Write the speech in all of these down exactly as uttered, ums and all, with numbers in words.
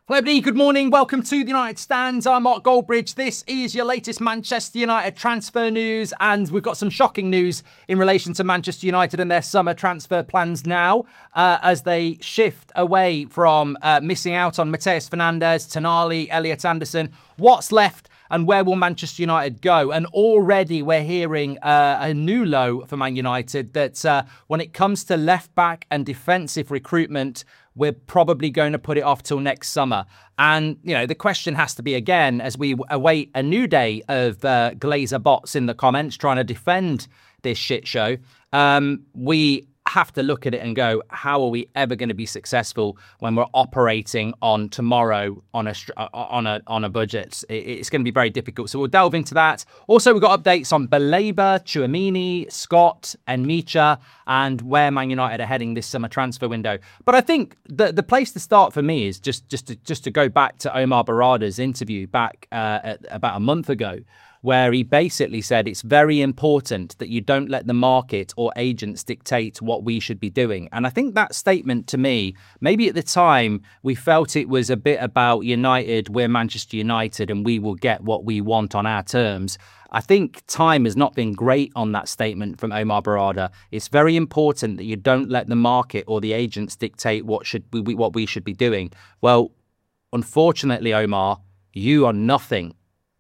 Hello, everybody. Good morning. Welcome to the United Stands. I'm Mark Goldbridge. This is your latest Manchester United transfer news, and we've got some shocking news in relation to Manchester United and their summer transfer plans now, uh, as they shift away from uh, missing out on Matheus Fernandes, Tonali, Elliot Anderson. What's left? And where will Manchester United go? And already we're hearing uh, a new low for Man United that uh, when it comes to left-back and defensive recruitment, we're probably going to put it off till next summer. And, you know, the question has to be again, as we await a new day of uh, Glazer bots in the comments trying to defend this shit show, um, we have to look at it and go, how are we ever going to be successful when we're operating on tomorrow on a on a on a budget? It's going to be very difficult. So we'll delve into that. Also, we've got updates on Baleba, Tchouaméni, Scott, and Micha, and where Man United are heading this summer transfer window. But I think the the place to start for me is just just to, just to go back to Omar Barada's interview back uh, at, about a month ago, where he basically said it's very important that you don't let the market or agents dictate what we should be doing. And I think that statement to me, maybe at the time we felt it was a bit about United, we're Manchester United and we will get what we want on our terms. I think time has not been great on that statement from Omar Barada. It's very important that you don't let the market or the agents dictate what should we, what we should be doing. Well, unfortunately, Omar, you are nothing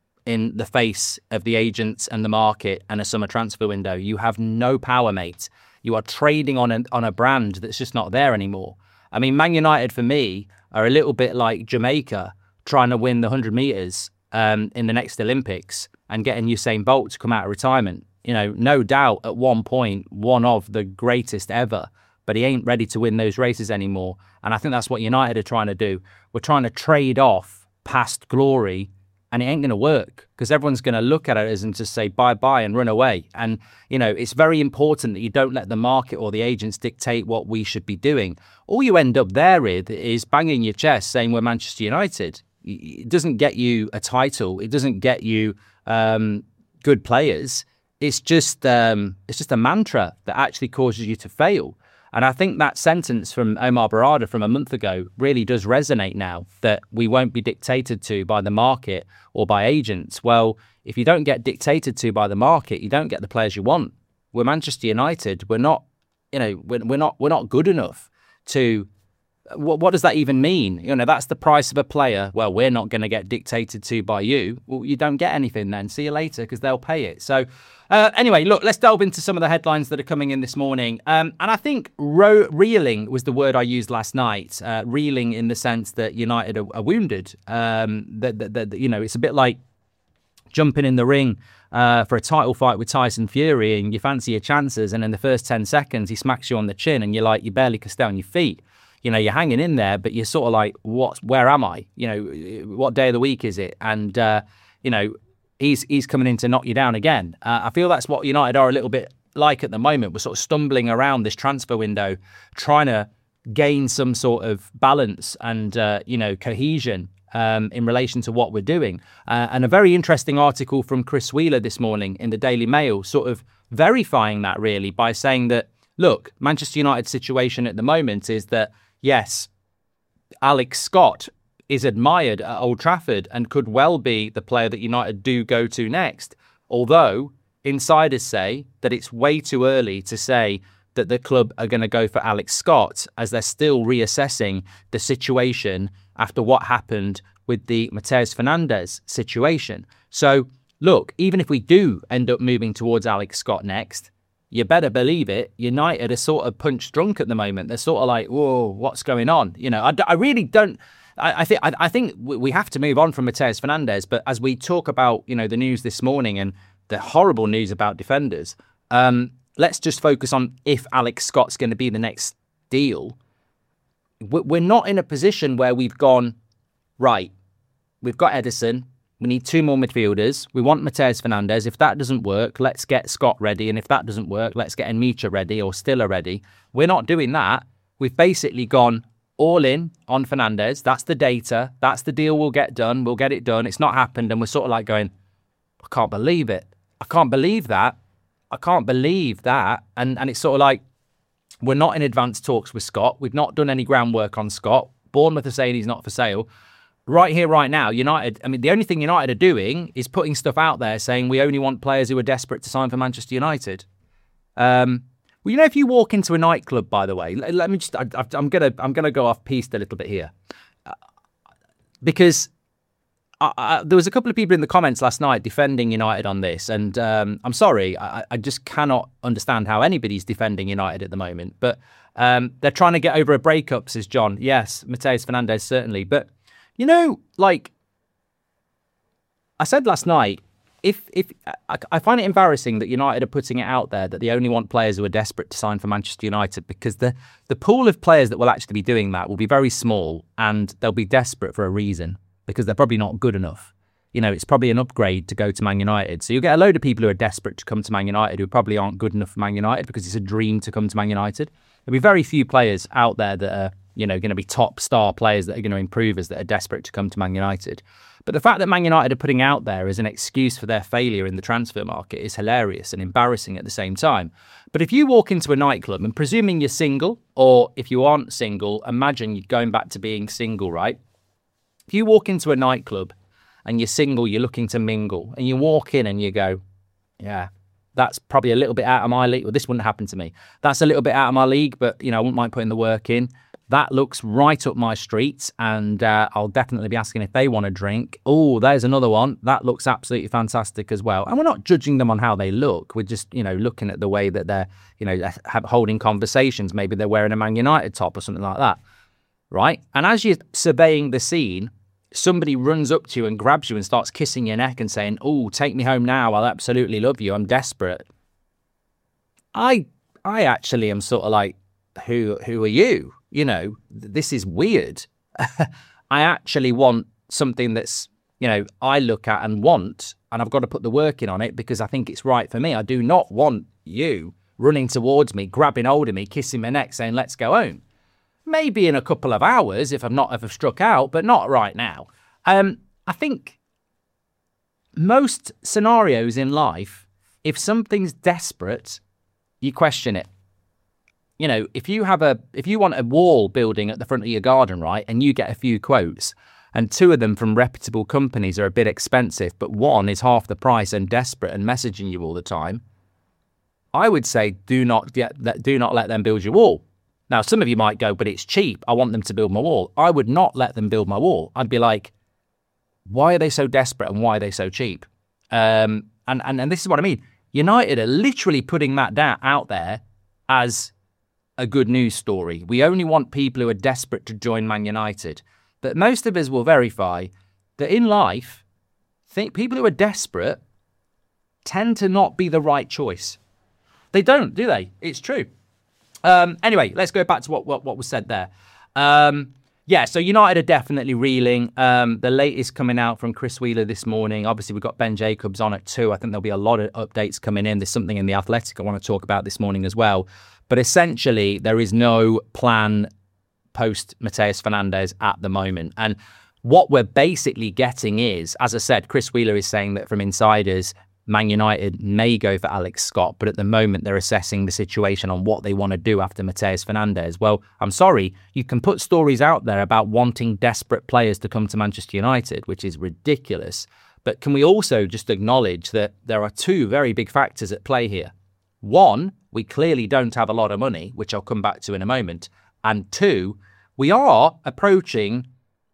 in the face of the agents and the market and a summer transfer window. You have no power, mate. You are trading on a, on a brand that's just not there anymore. I mean, Man United, for me, are a little bit like Jamaica trying to win the one hundred metres um, in the next Olympics and getting Usain Bolt to come out of retirement. You know, no doubt at one point, one of the greatest ever, but he ain't ready to win those races anymore. And I think that's what United are trying to do. We're trying to trade off past glory, and it ain't going to work because everyone's going to look at it as and just say bye-bye and run away. And, you know, it's very important that you don't let the market or the agents dictate what we should be doing. All you end up there with is banging your chest saying we're Manchester United. It doesn't get you a title. It doesn't get you um, good players. It's just um, it's just a mantra that actually causes you to fail. And I think that sentence from Omar Barada from a month ago really does resonate now, that we won't be dictated to by the market or by agents. Well, if you don't get dictated to by the market, you don't get the players you want. We're Manchester United. We're not, you know, we're, we're not we're not good enough to. What, what does that even mean? You know, that's the price of a player. Well, we're not going to get dictated to by you. Well, you don't get anything then. See you later, because they'll pay it. So uh, anyway, look, let's delve into some of the headlines that are coming in this morning. Um, and I think ro- reeling was the word I used last night. Uh, reeling in the sense that United are, are wounded. Um, that, that, that, you know, it's a bit like jumping in the ring uh, for a title fight with Tyson Fury, and you fancy your chances, and in the first ten seconds, he smacks you on the chin, and you're like, you barely can stay on your feet. You know, you're hanging in there, but you're sort of like, what? Where am I? You know, what day of the week is it? And, uh, you know, he's he's coming in to knock you down again. Uh, I feel that's what United are a little bit like at the moment. We're sort of stumbling around this transfer window, trying to gain some sort of balance and, uh, you know, cohesion um, in relation to what we're doing. Uh, and a very interesting article from Chris Wheeler this morning in the Daily Mail sort of verifying that, really, by saying that, look, Manchester United's situation at the moment is that, yes, Alex Scott is admired at Old Trafford and could well be the player that United do go to next. Although insiders say that it's way too early to say that the club are going to go for Alex Scott, as they're still reassessing the situation after what happened with the Matheus Fernandes situation. So, look, even if we do end up moving towards Alex Scott next, you better believe it, United are sort of punch drunk at the moment. They're sort of like, whoa, what's going on? You know, I, I really don't. I, I think I, I think we have to move on from Matheus Fernandes. But as we talk about, you know, the news this morning and the horrible news about defenders, um, let's just focus on if Alex Scott's going to be the next deal. We're not in a position where we've gone, right, we've got Ederson. We need two more midfielders. We want Matheus Fernandes. If that doesn't work, let's get Scott ready. And if that doesn't work, let's get Micha ready or Stiller ready. We're not doing that. We've basically gone all in on Fernandes. That's the data. That's the deal we'll get done. We'll get it done. It's not happened. And we're sort of like going, I can't believe it. I can't believe that. I can't believe that. And, and it's sort of like, we're not in advanced talks with Scott. We've not done any groundwork on Scott. Bournemouth are saying he's not for sale. right here, right now, United, I mean, the only thing United are doing is putting stuff out there saying we only want players who are desperate to sign for Manchester United. Um, well, you know, if you walk into a nightclub, by the way, let, let me just, I, I'm going to I'm gonna go off piste a little bit here. Uh, because I, I, there was a couple of people in the comments last night defending United on this. And um, I'm sorry, I, I just cannot understand how anybody's defending United at the moment. But um, they're trying to get over a breakup, says John. Yes, Mateus Fernandes, certainly. But you know, like I said last night, if if I, I find it embarrassing that United are putting it out there that they only want players who are desperate to sign for Manchester United, because the the pool of players that will actually be doing that will be very small, and they'll be desperate for a reason because they're probably not good enough. You know, it's probably an upgrade to go to Man United. So you'll get a load of people who are desperate to come to Man United who probably aren't good enough for Man United because it's a dream to come to Man United. There'll be very few players out there that are, you know, going to be top star players that are going to improve us that are desperate to come to Man United. But the fact that Man United are putting out there as an excuse for their failure in the transfer market is hilarious and embarrassing at the same time. But if you walk into a nightclub, and presuming you're single, or if you aren't single, imagine you're going back to being single, right? If you walk into a nightclub and you're single, you're looking to mingle, and you walk in and you go, yeah, that's probably a little bit out of my league. Well, this wouldn't happen to me. That's a little bit out of my league, but, you know, I wouldn't mind putting the work in. That looks right up my street, and uh, I'll definitely be asking if they want a drink. Oh, there's another one. That looks absolutely fantastic as well. And we're not judging them on how they look. We're just, you know, looking at the way that they're, you know, holding conversations. Maybe they're wearing a Man United top or something like that, right? And as you're surveying the scene, somebody runs up to you and grabs you and starts kissing your neck and saying, oh, take me home now. I'll absolutely love you. I'm desperate. I I actually am sort of like, who who are you? You know, this is weird. I actually want something that's, you know, I look at and want, and I've got to put the work in on it because I think it's right for me. I do not want you running towards me, grabbing hold of me, kissing my neck, saying, let's go home. Maybe in a couple of hours if I'm not ever struck out, but not right now. Um, I think most scenarios in life, if something's desperate, you question it. You know, if you have a, if you want a wall building at the front of your garden, right, and you get a few quotes, and two of them from reputable companies are a bit expensive, but one is half the price and desperate and messaging you all the time, I would say do not get that, do not let them build your wall. Now, some of you might go, but it's cheap. I want them to build my wall. I would not let them build my wall. I'd be like, why are they so desperate and why are they so cheap? Um, and, and, and this is what I mean. United are literally putting that down, out there as a good news story. We only want people who are desperate to join Man United. But most of us will verify that in life, think people who are desperate tend to not be the right choice. They don't, do they? It's true. Um, anyway, let's go back to what, what, what was said there. Um, yeah, so United are definitely reeling. Um, the latest coming out from Chris Wheeler this morning. Obviously, we've got Ben Jacobs on at two. I think there'll be a lot of updates coming in. There's something in The Athletic I want to talk about this morning as well. But essentially, there is no plan post Mateus Fernandes at the moment. And what we're basically getting is, as I said, Chris Wheeler is saying that from insiders, Man United may go for Alex Scott, but at the moment they're assessing the situation on what they want to do after Mateus Fernandes. Well, I'm sorry, you can put stories out there about wanting desperate players to come to Manchester United, which is ridiculous. But can we also just acknowledge that there are two very big factors at play here? One, we clearly don't have a lot of money, which I'll come back to in a moment. And two, we are approaching,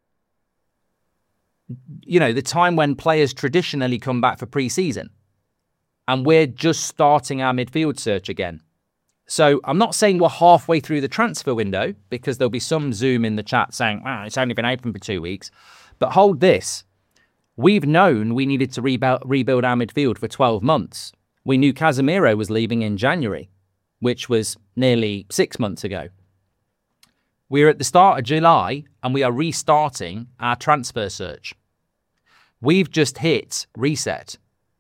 you know, the time when players traditionally come back for pre-season. And we're just starting our midfield search again. So I'm not saying we're halfway through the transfer window, because there'll be some Zoom in the chat saying, wow, it's only been open for two weeks. But hold this. We've known we needed to rebuild, rebuild our midfield for twelve months. We knew Casemiro was leaving in January, which was nearly six months ago. We're at the start of July and we are restarting our transfer search. We've just hit reset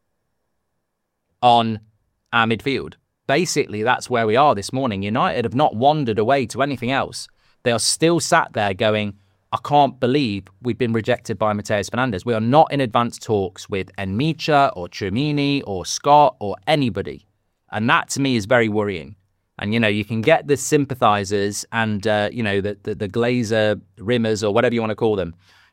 on our midfield. Basically, that's where we are this morning. United have not wandered away to anything else. They are still sat there going, I can't believe we've been rejected by Mateus Fernandes. We are not in advanced talks with Enmicha or Tchouameni or Scott or anybody. And that to me is very worrying. And, you know, you can get the sympathisers and, uh, you know, the, the, the Glazer, Rimmers or whatever you want to call them,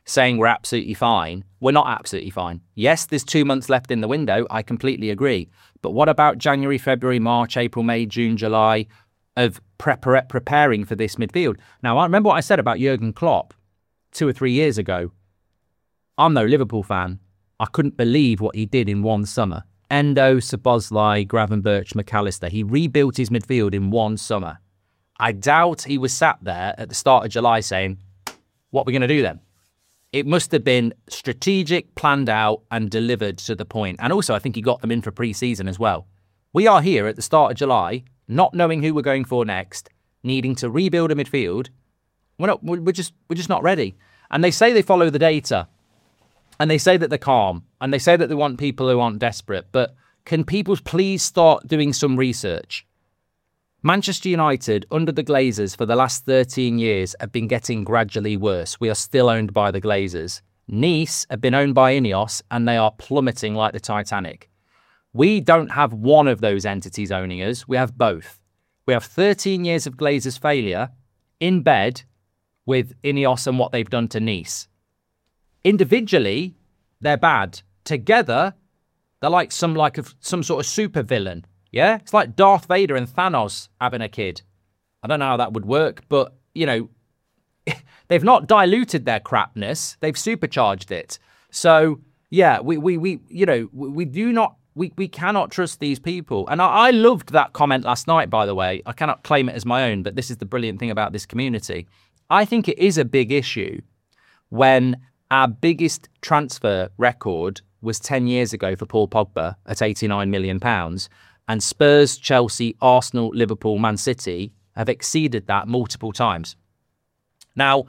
saying we're absolutely fine. We're not absolutely fine. Yes, there's two months left in the window. I completely agree. But what about January, February, March, April, May, June, July of prepar- preparing for this midfield? Now, I remember what I said about Jurgen Klopp two or three years ago. I'm no Liverpool fan. I couldn't believe what he did in one summer. Endo, Szoboszlai, Gravenberch, McAllister. He rebuilt his midfield in one summer. I doubt he was sat there at the start of July saying, what are we going to do then? It must have been strategic, planned out, and delivered to the point. And also, I think he got them in for pre-season as well. We are here at the start of July, not knowing who we're going for next, needing to rebuild a midfield. We're not. We're just. We're just not ready. And they say they follow the data, and they say that they're calm, and they say that they want people who aren't desperate. But can people please start doing some research? Manchester United, under the Glazers for the last thirteen years, have been getting gradually worse. We are still owned by the Glazers. Nice have been owned by Ineos, and they are plummeting like the Titanic. We don't have one of those entities owning us. We have both. We have thirteen years of Glazers' failure in bed with Ineos and what they've done to Nice. Individually, they're bad. Together, they're like some like a, some sort of super villain. Yeah, it's like Darth Vader and Thanos having a kid. I don't know how that would work, but, you know, they've not diluted their crapness. They've supercharged it. So, yeah, we, we, we you know, we, we do not, we, we cannot trust these people. And I, I loved that comment last night, by the way. I cannot claim it as my own, but this is the brilliant thing about this community. I think it is a big issue when our biggest transfer record was ten years ago for Paul Pogba at eighty-nine million pounds. And Spurs, Chelsea, Arsenal, Liverpool, Man City have exceeded that multiple times. Now,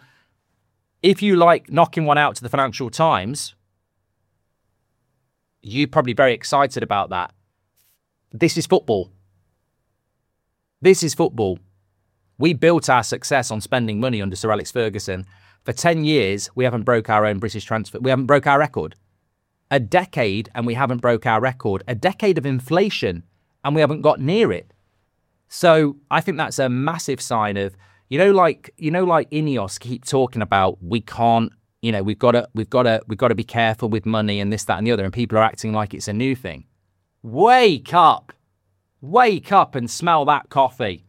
if you like knocking one out to the Financial Times, you're probably very excited about that. This is football. This is football. We built our success on spending money under Sir Alex Ferguson. For ten years, we haven't broke our own British transfer. We haven't broke our record. A decade, and we haven't broke our record. A decade of inflation, and we haven't got near it. So I think that's a massive sign of, you know, like, you know, like Ineos keep talking about, we can't, you know, we've got to, we've got to, we've got to be careful with money and this, that, and the other. And people are acting like it's a new thing. Wake up, wake up and smell that coffee.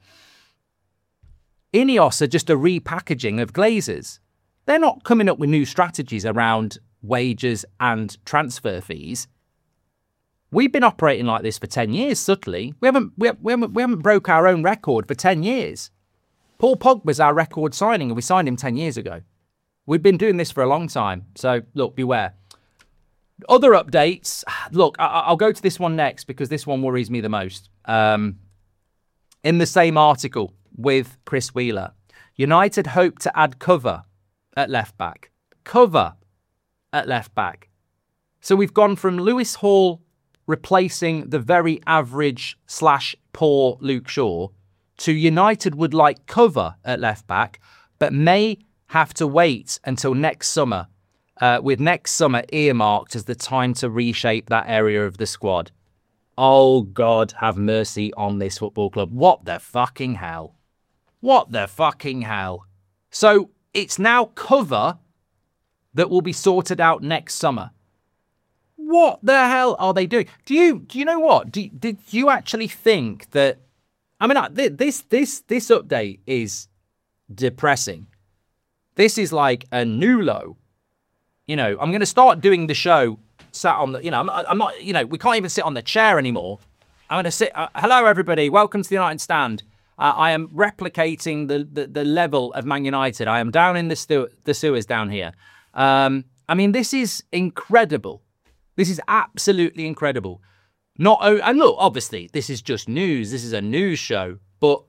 Ineos are just a repackaging of Glazers. They're not coming up with new strategies around wages and transfer fees. We've been operating like this for ten years, subtly. We haven't, we haven't, we haven't, we haven't broke our own record for ten years. Paul Pogba's our record signing, and we signed him ten years ago. We've been doing this for a long time. So, look, beware. Other updates. Look, I, I'll go to this one next because this one worries me the most. Um, in the same article with Chris Wheeler, United hope to add cover at left back. Cover at left back. So we've gone from Lewis Hall replacing the very average slash poor Luke Shaw to United would like cover at left back, but may have to wait until next summer, uh, with next summer earmarked as the time to reshape that area of the squad. Oh, God, have mercy on this football club. What the fucking hell? What the fucking hell? So it's now cover that will be sorted out next summer. What the hell are they doing? Do you do you know what? Do, did you actually think that? I mean, this this this update is depressing. This is like a new low. You know, I'm going to start doing the show sat on the. You know, I'm not, I'm not. You know, we can't even sit on the chair anymore. I'm going to sit. Uh, hello, everybody. Welcome to the United Stand. Uh, I am replicating the, the the level of Man United. I am down in the stu- the sewers down here. Um, I mean, this is incredible. This is absolutely incredible. Not oh, and look, obviously, this is just news. This is a news show, but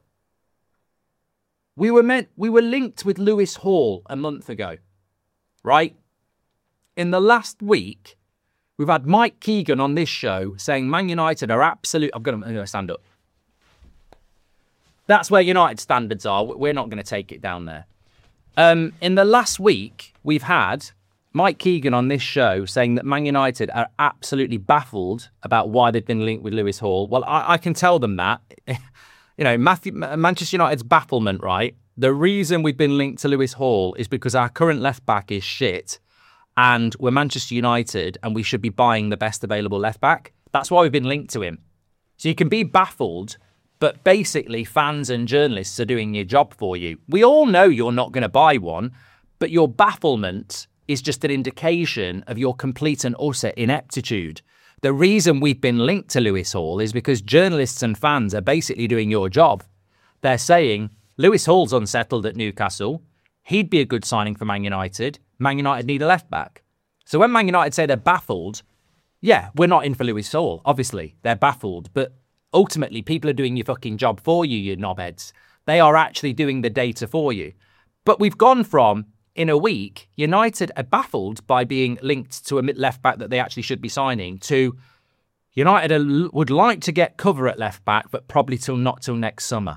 we were meant we were linked with Lewis Hall a month ago, right? In the last week, we've had Mike Keegan on this show saying Man United are absolute. I'm going to stand up. That's where United standards are. We're not going to take it down there. Um, in the last week, we've had Mike Keegan on this show saying that Man United are absolutely baffled about why they've been linked with Lewis Hall. Well, I, I can tell them that. You know, Matthew, Manchester United's bafflement, right? The reason we've been linked to Lewis Hall is because our current left back is shit. and we're Manchester United and we should be buying the best available left back. That's why we've been linked to him. So you can be baffled, but basically fans and journalists are doing your job for you. We all know you're not going to buy one, but your bafflement is just an indication of your complete and utter ineptitude. The reason we've been linked to Lewis Hall is because journalists and fans are basically doing your job. They're saying, Lewis Hall's unsettled at Newcastle. He'd be a good signing for Man United. Man United need a left-back. So when Man United say they're baffled, yeah, we're not in for Lewis Hall, obviously. They're baffled. But ultimately, people are doing your fucking job for you, you knobheads. They are actually doing the data for you. But we've gone from, in a week, United are baffled by being linked to a left-back that they actually should be signing, to United are, would like to get cover at left-back, but probably till not till next summer.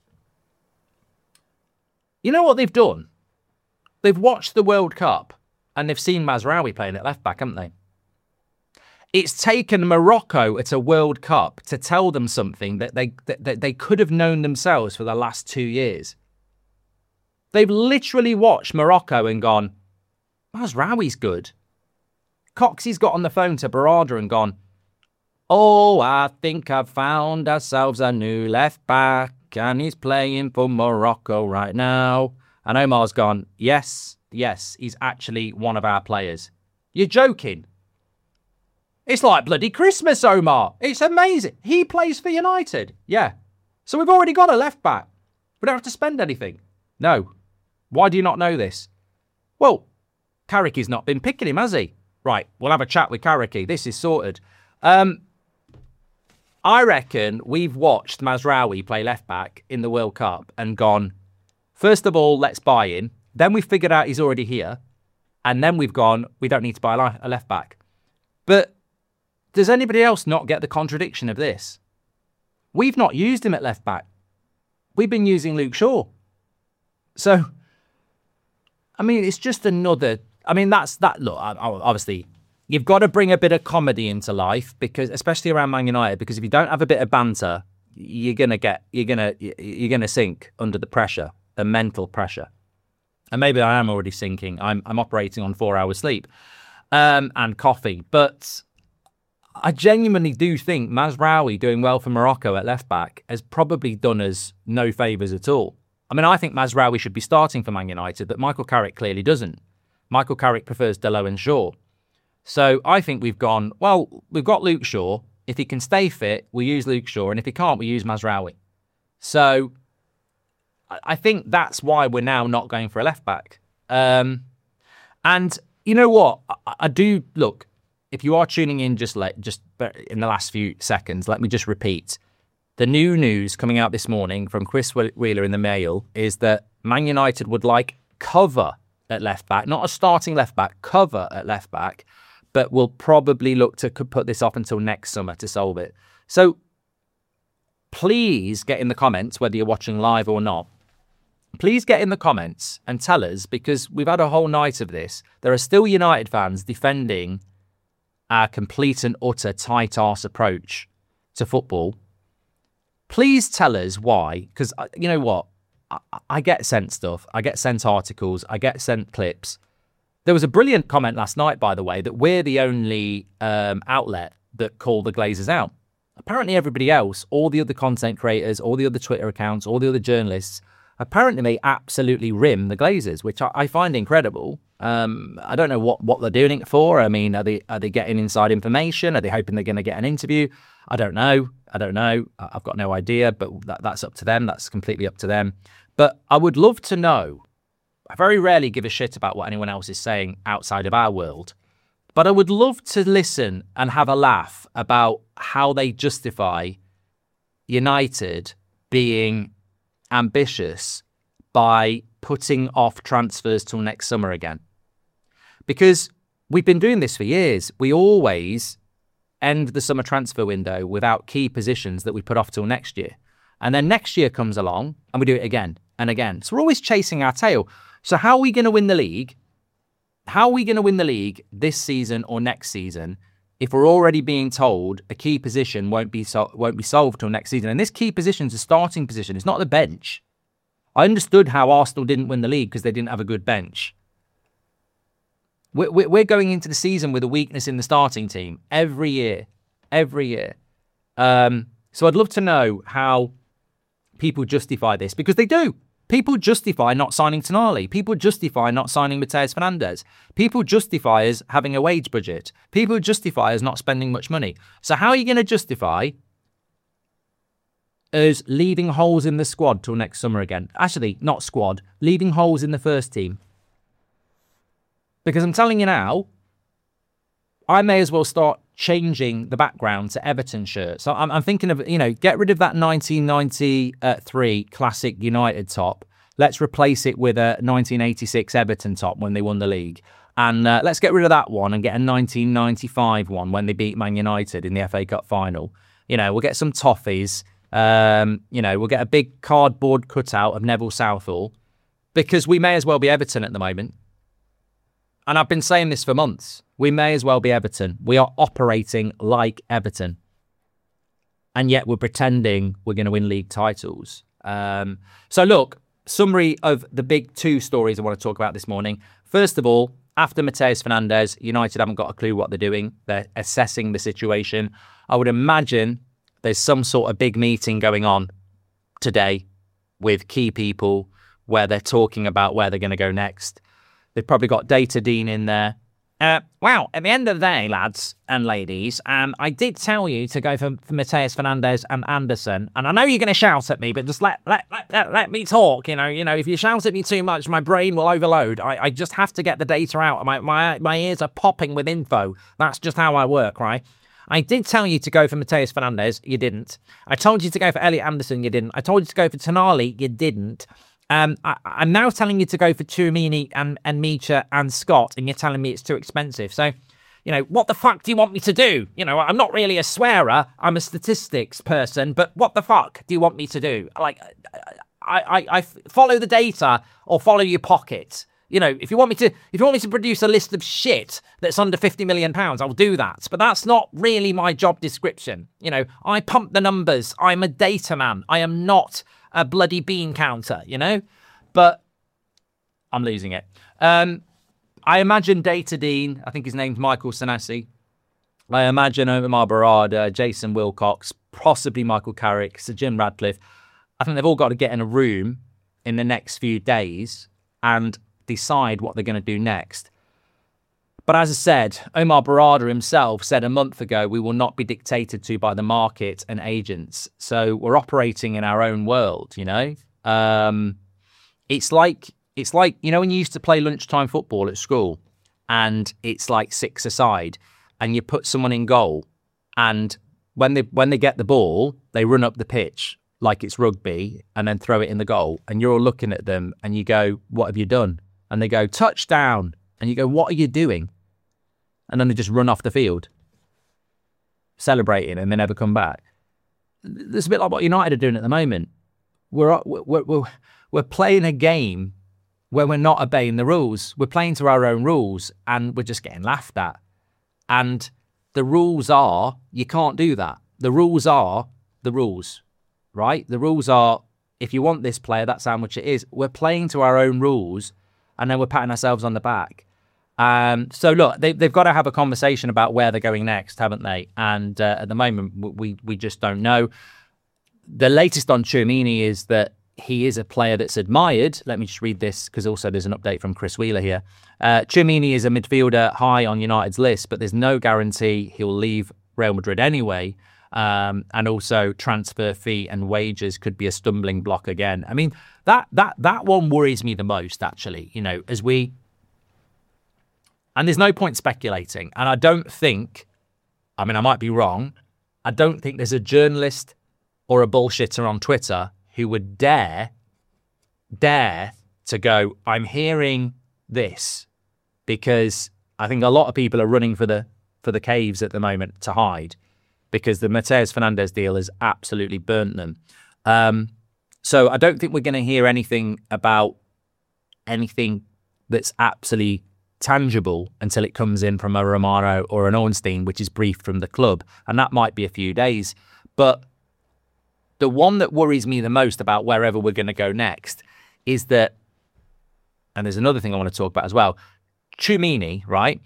You know what they've done? They've watched the World Cup and they've seen Mazraoui playing at left-back, haven't they? It's taken Morocco at a World Cup to tell them something that they that, that they could have known themselves for the last two years. They've literally watched Morocco and gone, Mazraoui's good. Coxey's got on the phone to Barada and gone, oh, I think I've found ourselves a new left-back and he's playing for Morocco right now. And Omar's gone, yes, yes, he's actually one of our players. You're joking. It's like bloody Christmas, Omar. It's amazing. He plays for United. Yeah. So we've already got a left back. We don't have to spend anything. No. Why do you not know this? Well, Carricky's not been picking him, has he? Right, we'll have a chat with Carricky. This is sorted. Um, I reckon we've watched Mazraoui play left back in the World Cup and gone, first of all, let's buy in. Then we figured out he's already here. And then we've gone, we don't need to buy a left back. But does anybody else not get the contradiction of this? We've not used him at left back. We've been using Luke Shaw. So, I mean, it's just another... I mean, that's that. Look, obviously, you've got to bring a bit of comedy into life, because, especially around Man United, because if you don't have a bit of banter, you're gonna get, you're gonna, you're gonna sink under the pressure, the mental pressure. And maybe I am already sinking. I'm, I'm operating on four hours sleep, um, and coffee. But I genuinely do think Mazraoui doing well for Morocco at left back has probably done us no favours at all. I mean, I think Mazraoui should be starting for Man United, but Michael Carrick clearly doesn't. Michael Carrick prefers Dalot and Shaw. So I think we've gone, well, we've got Luke Shaw. If he can stay fit, we use Luke Shaw. And if he can't, we use Mazraoui. So I think that's why we're now not going for a left back. Um, and you know what? I, I do, look, if you are tuning in just, let, just in the last few seconds, let me just repeat. The new news coming out this morning from Chris Wheeler in the Mail is that Man United would like cover at left back, not a starting left back, cover at left back, but will probably look to put this off until next summer to solve it. So please get in the comments, whether you're watching live or not. Please get in the comments and tell us, because we've had a whole night of this. There are still United fans defending our complete and utter tight arse approach to football. Please tell us why, because you know what? I, I get sent stuff. I get sent articles. I get sent clips. There was a brilliant comment last night, by the way, that we're the only um, outlet that call the Glazers out. Apparently everybody else, all the other content creators, all the other Twitter accounts, all the other journalists, apparently they absolutely rim the Glazers, which I, I find incredible. Um, I don't know what, what they're doing it for. I mean, are they are they getting inside information? Are they hoping they're going to get an interview? I don't know. I don't know. I've got no idea, but that, that's up to them. That's completely up to them. But I would love to know. I very rarely give a shit about what anyone else is saying outside of our world. But I would love to listen and have a laugh about how they justify United being ambitious by putting off transfers till next summer again. Because we've been doing this for years. We always end the summer transfer window without key positions that we put off till next year. And then next year comes along and we do it again and again. So we're always chasing our tail. So how are we going to win the league? How are we going to win the league this season or next season if we're already being told a key position won't be so- won't be solved till next season? And this key position is a starting position. It's not the bench. I understood how Arsenal didn't win the league because they didn't have a good bench. We're, we're going into the season with a weakness in the starting team every year, every year. Um, so I'd love to know how people justify this, because they do. People justify not signing Tonali. People justify not signing Mateus Fernandes. People justify as having a wage budget. People justify as not spending much money. So how are you going to justify as leaving holes in the squad till next summer again? Actually, not squad, leaving holes in the first team. Because I'm telling you now, I may as well start changing the background to Everton shirts. So I'm, I'm thinking of, you know, get rid of that nineteen ninety-three classic United top. Let's replace it with a nineteen eighty-six Everton top when they won the league. And uh, let's get rid of that one and get a nineteen ninety-five one when they beat Man United in the F A Cup final. You know, we'll get some toffees. Um, you know, we'll get a big cardboard cutout of Neville Southall, because we may as well be Everton at the moment. And I've been saying this for months. We may as well be Everton. We are operating like Everton. And yet we're pretending we're going to win league titles. Um, so look, summary of the big two stories I want to talk about this morning. First of all, after Mateus Fernandes, United haven't got a clue what they're doing. They're assessing the situation. I would imagine there's some sort of big meeting going on today with key people where they're talking about where they're going to go next. They've probably got Data Dean in there. Uh, well, at the end of the day, lads and ladies, um, I did tell you to go for, for Mateus Fernandes and Anderson, and I know you're going to shout at me, but just let, let let let let me talk. You know, you know, if you shout at me too much, my brain will overload. I, I just have to get the data out. My my my ears are popping with info. That's just how I work, right? I did tell you to go for Mateus Fernandes. You didn't. I told you to go for Elliot Anderson. You didn't. I told you to go for Tonali. You didn't. Um, I, I'm now telling you to go for Tchouaméni and, and Micha and Scott, and you're telling me it's too expensive. So, you know, what the fuck do you want me to do? You know, I'm not really a swearer. I'm a statistics person, but what the fuck do you want me to do? Like, I, I, I follow the data or follow your pocket. You know, if you want me to, if you want me to produce a list of shit that's under fifty million pounds, I'll do that. But that's not really my job description. You know, I pump the numbers. I'm a data man. I am not a bloody bean counter, you know? But I'm losing it. Um, I imagine Data Dean, I think his name's Michael Sanasi. I imagine Omar Barada, Jason Wilcox, possibly Michael Carrick, Sir Jim Radcliffe. I think they've all got to get in a room in the next few days and decide what they're going to do next. But as I said, Omar Barada himself said a month ago, we will not be dictated to by the market and agents. So we're operating in our own world, you know? Um, it's like, it's like, you know, when you used to play lunchtime football at school and it's like six-a-side and you put someone in goal and when they, when they get the ball, they run up the pitch like it's rugby and then throw it in the goal. And you're all looking at them and you go, what have you done? And they go, touchdown. And you go, what are you doing? And then they just run off the field, celebrating, and they never come back. It's a bit like what United are doing at the moment. We're we're we're, we're playing a game where we're not obeying the rules. We're playing to our own rules, and we're just getting laughed at. And the rules are, you can't do that. The rules are the rules, right? The rules are, if you want this player, that's how much it is. We're playing to our own rules, and then we're patting ourselves on the back. Um, so look, they, they've got to have a conversation about where they're going next, haven't they? And uh, at the moment, we we just don't know. The latest on Tchouaméni is that he is a player that's admired. Let me just read this, because also there's an update from Chris Wheeler here. Uh, Tchouaméni is a midfielder high on United's list, but there's no guarantee he'll leave Real Madrid anyway. Um, and also transfer fee and wages could be a stumbling block again. I mean, that that that one worries me the most, actually, you know, as we... And there's no point speculating. And I don't think, I mean, I might be wrong, I don't think there's a journalist or a bullshitter on Twitter who would dare, dare to go, I'm hearing this, because I think a lot of people are running for the for the caves at the moment to hide, because the Mateus Fernandes deal has absolutely burnt them. Um, so I don't think we're going to hear anything about anything that's absolutely tangible until it comes in from a Romano or an Ornstein, which is briefed from the club. And that might be a few days. But the one that worries me the most about wherever we're going to go next is that, and there's another thing I want to talk about as well, Tchouaméni, right?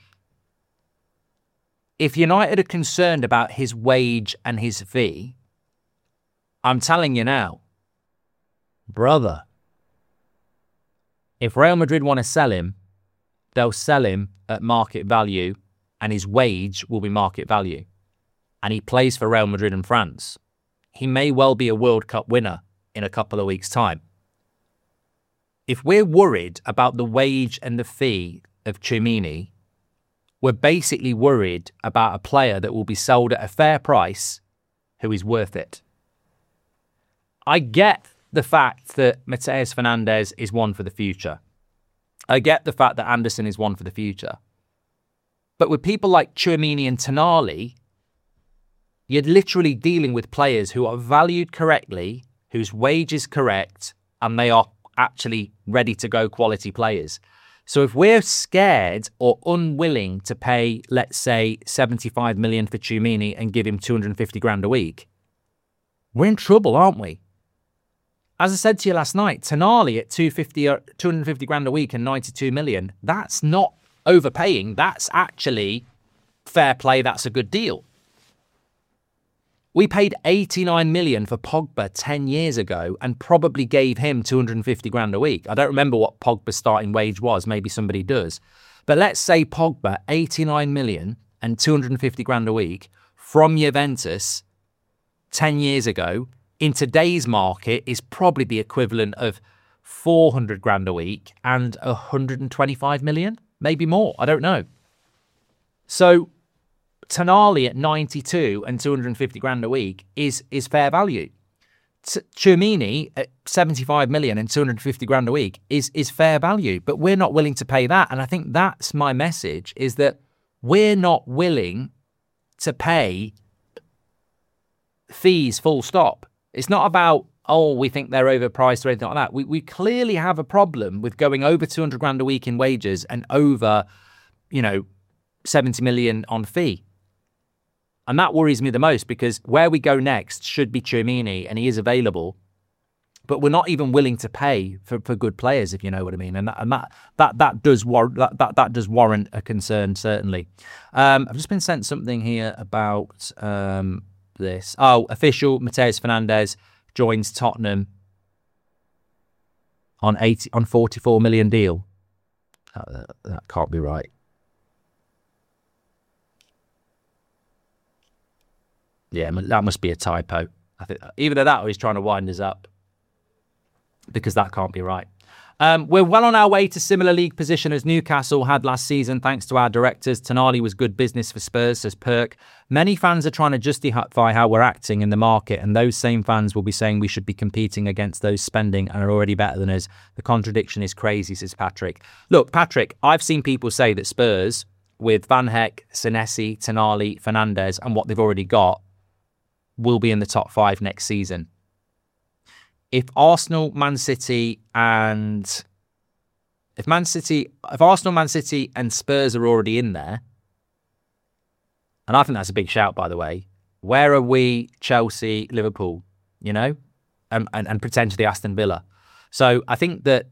If United are concerned about his wage and his fee, I'm telling you now, brother, if Real Madrid want to sell him, they'll sell him at market value and his wage will be market value. And he plays for Real Madrid in France. He may well be a World Cup winner in a couple of weeks' time. If we're worried about the wage and the fee of Tchouaméni, we're basically worried about a player that will be sold at a fair price who is worth it. I get the fact that Matheus Fernandes is one for the future. I get the fact that Anderson is one for the future. But with people like Tchouaméni and Tonali, you're literally dealing with players who are valued correctly, whose wage is correct, and they are actually ready to go quality players. So if we're scared or unwilling to pay, let's say, seventy-five million for Tchouaméni and give him two hundred fifty grand a week, we're in trouble, aren't we? As I said to you last night, Tonali at two hundred fifty grand a week and ninety-two million, that's not overpaying. That's actually fair play. That's a good deal. We paid eighty-nine million for Pogba ten years ago and probably gave him two hundred fifty grand a week. I don't remember what Pogba's starting wage was. Maybe somebody does. But let's say Pogba, eighty-nine million and two hundred fifty grand a week from Juventus ten years ago, in today's market is probably the equivalent of four hundred grand a week and one hundred twenty-five million, maybe more. I don't know. So Tonali at ninety-two and two hundred fifty grand a week is is fair value. Tchouaméni at seventy-five million and two hundred fifty grand a week is is fair value, but we're not willing to pay that. And I think that's my message, is that we're not willing to pay fees full stop. It's not about, oh, we think they're overpriced or anything like that. We we clearly have a problem with going over two hundred grand a week in wages and over, you know, seventy million on fee. And that worries me the most, because where we go next should be Tchouaméni, and he is available, but we're not even willing to pay for, for good players, if you know what I mean. And that and that that that does war- that, that that does warrant a concern, certainly. Um, I've just been sent something here about um, this. Oh, official: Matheus Fernandes joins Tottenham on eighty on forty-four million deal. That, that can't be right. Yeah, that must be a typo. I think either that or he's trying to wind us up, because that can't be right. Um, we're well on our way to similar league position as Newcastle had last season, thanks to our directors. Tonali was good business for Spurs, says Perk. Many fans are trying to justify how we're acting in the market, and those same fans will be saying we should be competing against those spending and are already better than us. The contradiction is crazy, says Patrick. Look, Patrick, I've seen people say that Spurs, with Van Hecke, Senesi, Tonali, Fernandes, and what they've already got, will be in the top five next season. If Arsenal, Man City, and if Man City, if Arsenal, Man City, and Spurs are already in there, and I think that's a big shout, by the way, where are we, Chelsea, Liverpool, you know, and, and, and potentially Aston Villa? So I think that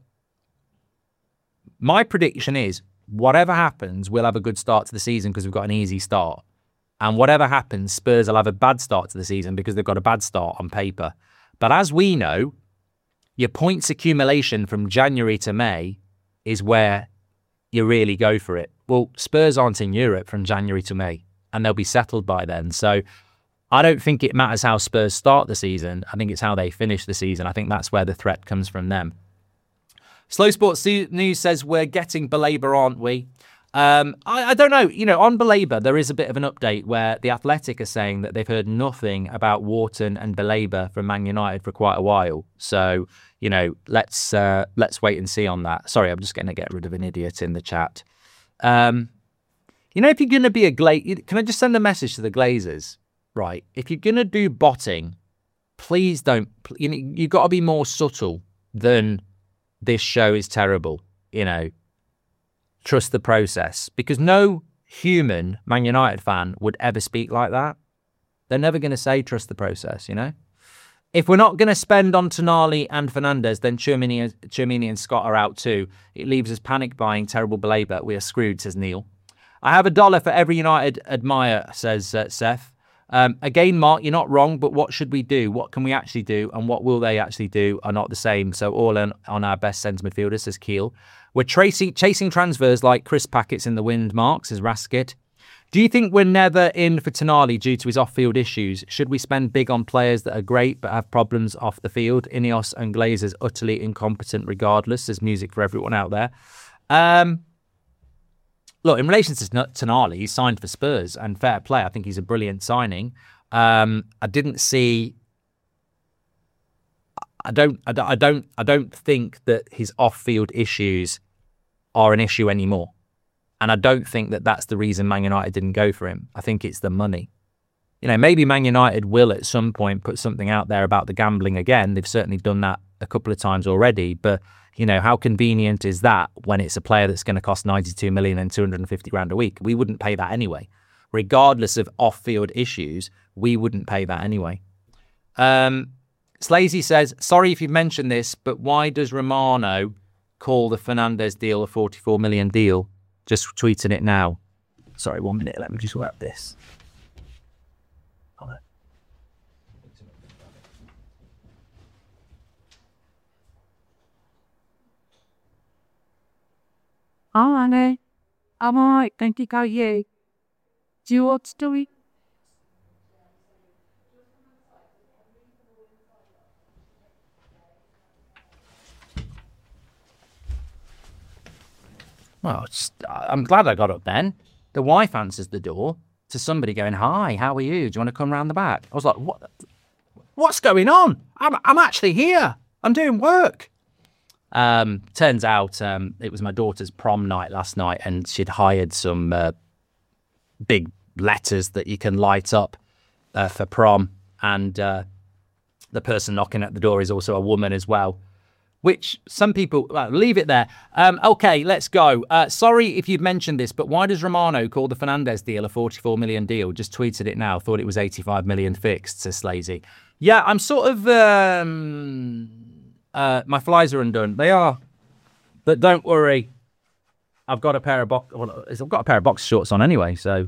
my prediction is, whatever happens, we'll have a good start to the season because we've got an easy start. And whatever happens, Spurs will have a bad start to the season because they've got a bad start on paper. But as we know, your points accumulation from January to May is where you really go for it. Well, Spurs aren't in Europe from January to May, and they'll be settled by then. So I don't think it matters how Spurs start the season. I think it's how they finish the season. I think that's where the threat comes from them. Slow Sports News says we're getting Baleba, aren't we? Um, I, I don't know. You know, on Baleba, there is a bit of an update where The Athletic are saying that they've heard nothing about Wharton and Baleba from Man United for quite a while. So, you know, let's uh, let's wait and see on that. Sorry, I'm just going to get rid of an idiot in the chat. Um, you know, if you're going to be a Glazer, can I just send a message to the Glazers? Right. If you're going to do botting, please don't. You know, you've got to be more subtle than this show is terrible, you know. Trust the process, because no human Man United fan would ever speak like that. They're never going to say trust the process, you know. If we're not going to spend on Tonali and Fernandes, then Tchouameni, Tchouameni and Scott are out too. It leaves us panic buying, terrible belabor. We are screwed, says Neil. I have a dollar for every United admire, says uh, Seth. Um, again, Mark, you're not wrong, but what should we do? What can we actually do? And what will they actually do are not the same. So all on, on our best centre midfielders, says Keel. We're tracing, chasing transfers like crisp packets in the wind, Mark, says Raskid. Do you think we're never in for Tonali due to his off-field issues? Should we spend big on players that are great but have problems off the field? Ineos and Glazers utterly incompetent regardless. There's music for everyone out there. Um, look, in relation to Tonali, he signed for Spurs and fair play. I think he's a brilliant signing. Um, I didn't see... I don't, I don't, I don't, I don't think that his off-field issues are an issue anymore. And I don't think that that's the reason Man United didn't go for him. I think it's the money. You know, maybe Man United will at some point put something out there about the gambling again. They've certainly done that a couple of times already. But, you know, how convenient is that when it's a player that's going to cost ninety-two million and two hundred fifty grand a week? We wouldn't pay that anyway. Regardless of off-field issues, we wouldn't pay that anyway. Um, Slazy says, sorry if you've mentioned this, but why does Romano call the Fernandes deal a forty-four million deal? Just tweeting it now. Sorry, one minute. Let me just grab this. Oh, Anne. I'm all right. Thank you. How are you? Do you want to do it? Well, just, I'm glad I got up then. The wife answers the door to somebody going, hi, how are you? Do you want to come round the back? I was like, what? What's going on? I'm, I'm actually here. I'm doing work. Um, turns out um, it was my daughter's prom night last night and she'd hired some uh, big letters that you can light up uh, for prom. And uh, the person knocking at the door is also a woman as well. Which some people, well, leave it there. Um, okay, let's go. Uh, sorry if you've mentioned this, but why does Romano call the Fernandes deal a forty-four million deal? Just tweeted it now. Thought it was eighty-five million fixed, says Slazy. Yeah, I'm sort of, um, uh, my flies are undone. They are. But don't worry. I've got a pair of box, well, I've got a pair of box shorts on anyway, so.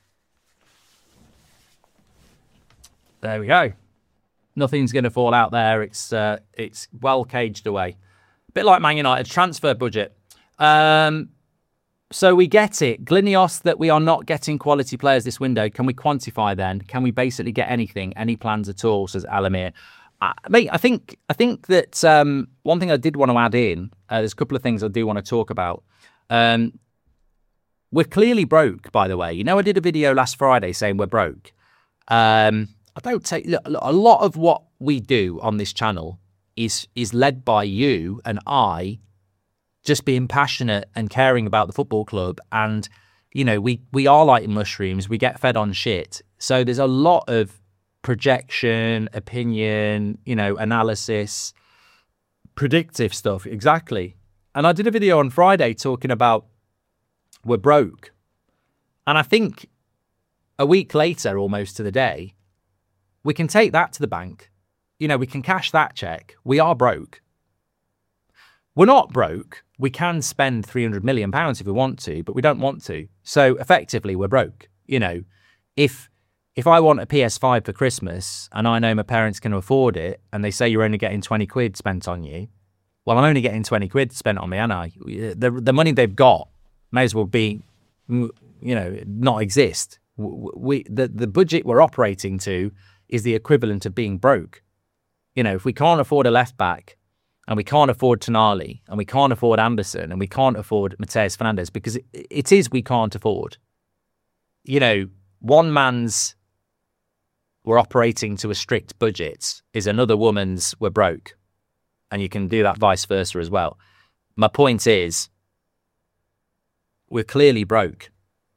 There we go. Nothing's going to fall out there. It's uh, it's well caged away. A bit like Man United's transfer budget. Um, so we get it. Glinios, that we are not getting quality players this window. Can we quantify then? Can we basically get anything? Any plans at all, says Alamir. Uh, mate, I think, I think that um, one thing I did want to add in, uh, there's a couple of things I do want to talk about. Um, we're clearly broke, by the way. You know, I did a video last Friday saying we're broke. Um... I don't take a lot of what we do on this channel is is led by you and I just being passionate and caring about the football club. And, you know, we, we are like mushrooms. We get fed on shit. So there's a lot of projection, opinion, you know, analysis, predictive stuff. Exactly. And I did a video on Friday talking about we're broke. And I think a week later, almost to the day, we can take that to the bank. You know, we can cash that check. We are broke. We're not broke. We can spend three hundred million pounds if we want to, but we don't want to. So effectively, we're broke. You know, if if I want a P S five for Christmas and I know my parents can afford it and they say you're only getting twenty quid spent on you, well, I'm only getting twenty quid spent on me, aren't I? The, the money they've got may as well be, you know, not exist. We the, the budget we're operating to is the equivalent of being broke. You know, if we can't afford a left back and we can't afford Tonali and we can't afford Anderson and we can't afford Mateus Fernandes, because it, it is we can't afford. You know, one man's we're operating to a strict budget is another woman's we're broke. And you can do that vice versa as well. My point is, we're clearly broke.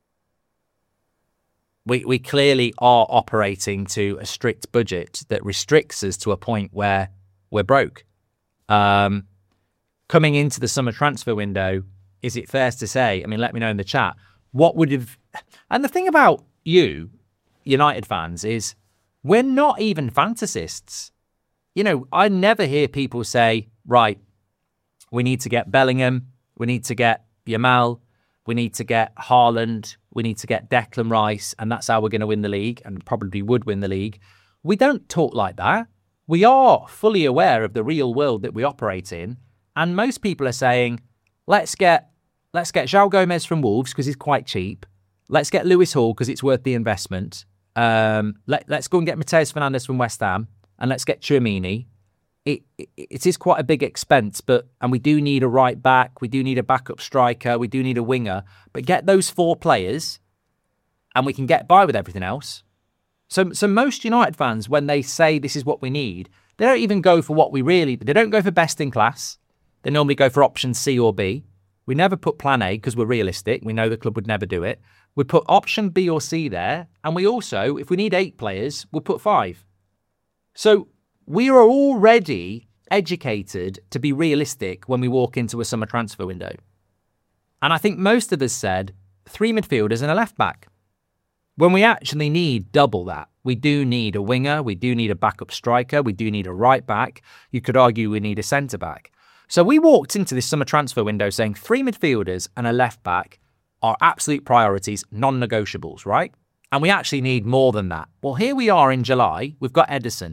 We we clearly are operating to a strict budget that restricts us to a point where we're broke. Um, coming into the summer transfer window, is it fair to say, I mean, let me know in the chat, what would have... And the thing about you, United fans, is we're not even fantasists. you know, I never hear people say, right, we need to get Bellingham, we need to get Yamal, we need to get Haaland, we need to get Declan Rice, and that's how we're going to win the league, and probably would win the league. We don't talk like that. We are fully aware of the real world that we operate in, and most people are saying, let's get let's get João Gomez from Wolves because he's quite cheap. Let's get Lewis Hall because it's worth the investment. Um, let, let's go and get Mateus Fernandes from West Ham, and let's get Tchouaméni. It, it, it is quite a big expense, but and we do need a right back, we do need a backup striker, we do need a winger. But get those four players, and we can get by with everything else. So, so most United fans, when they say this is what we need, they don't even go for what we really. They don't go for best in class. They normally go for option C or B. We never put plan A because we're realistic. We know the club would never do it. We put option B or C there, and we also, if we need eight players, we'll put five. So we are already educated to be realistic when we walk into a summer transfer window. And I think most of us said three midfielders and a left back. When we actually need double that. We do need a winger, we do need a backup striker, we do need a right back. You could argue we need a centre back. So we walked into this summer transfer window saying three midfielders and a left back are absolute priorities, non-negotiables, right? And we actually need more than that. Well, here we are in July, we've got Ederson.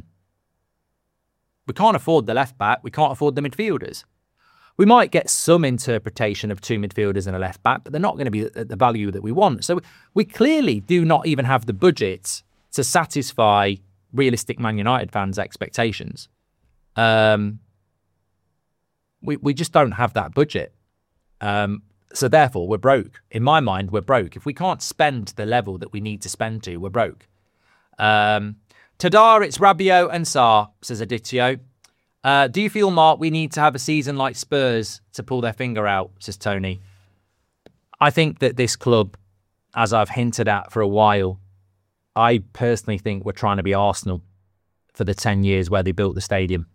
We can't afford the left back, we can't afford the midfielders. We might get some interpretation of two midfielders and a left back, but they're not going to be at the value that we want. So we clearly do not even have the budget to satisfy realistic Man United fans' expectations. Um, we we just don't have that budget. Um, so therefore, we're broke. In my mind, we're broke. If we can't spend the level that we need to spend to, we're broke. Um, Tadar, it's Rabiot and Sarr, says Adityo. Uh, do you feel, Mark, we need to have a season like Spurs to pull their finger out, says Tony. I think that this club, as I've hinted at for a while, I personally think we're trying to be Arsenal for the ten years where they built the stadium.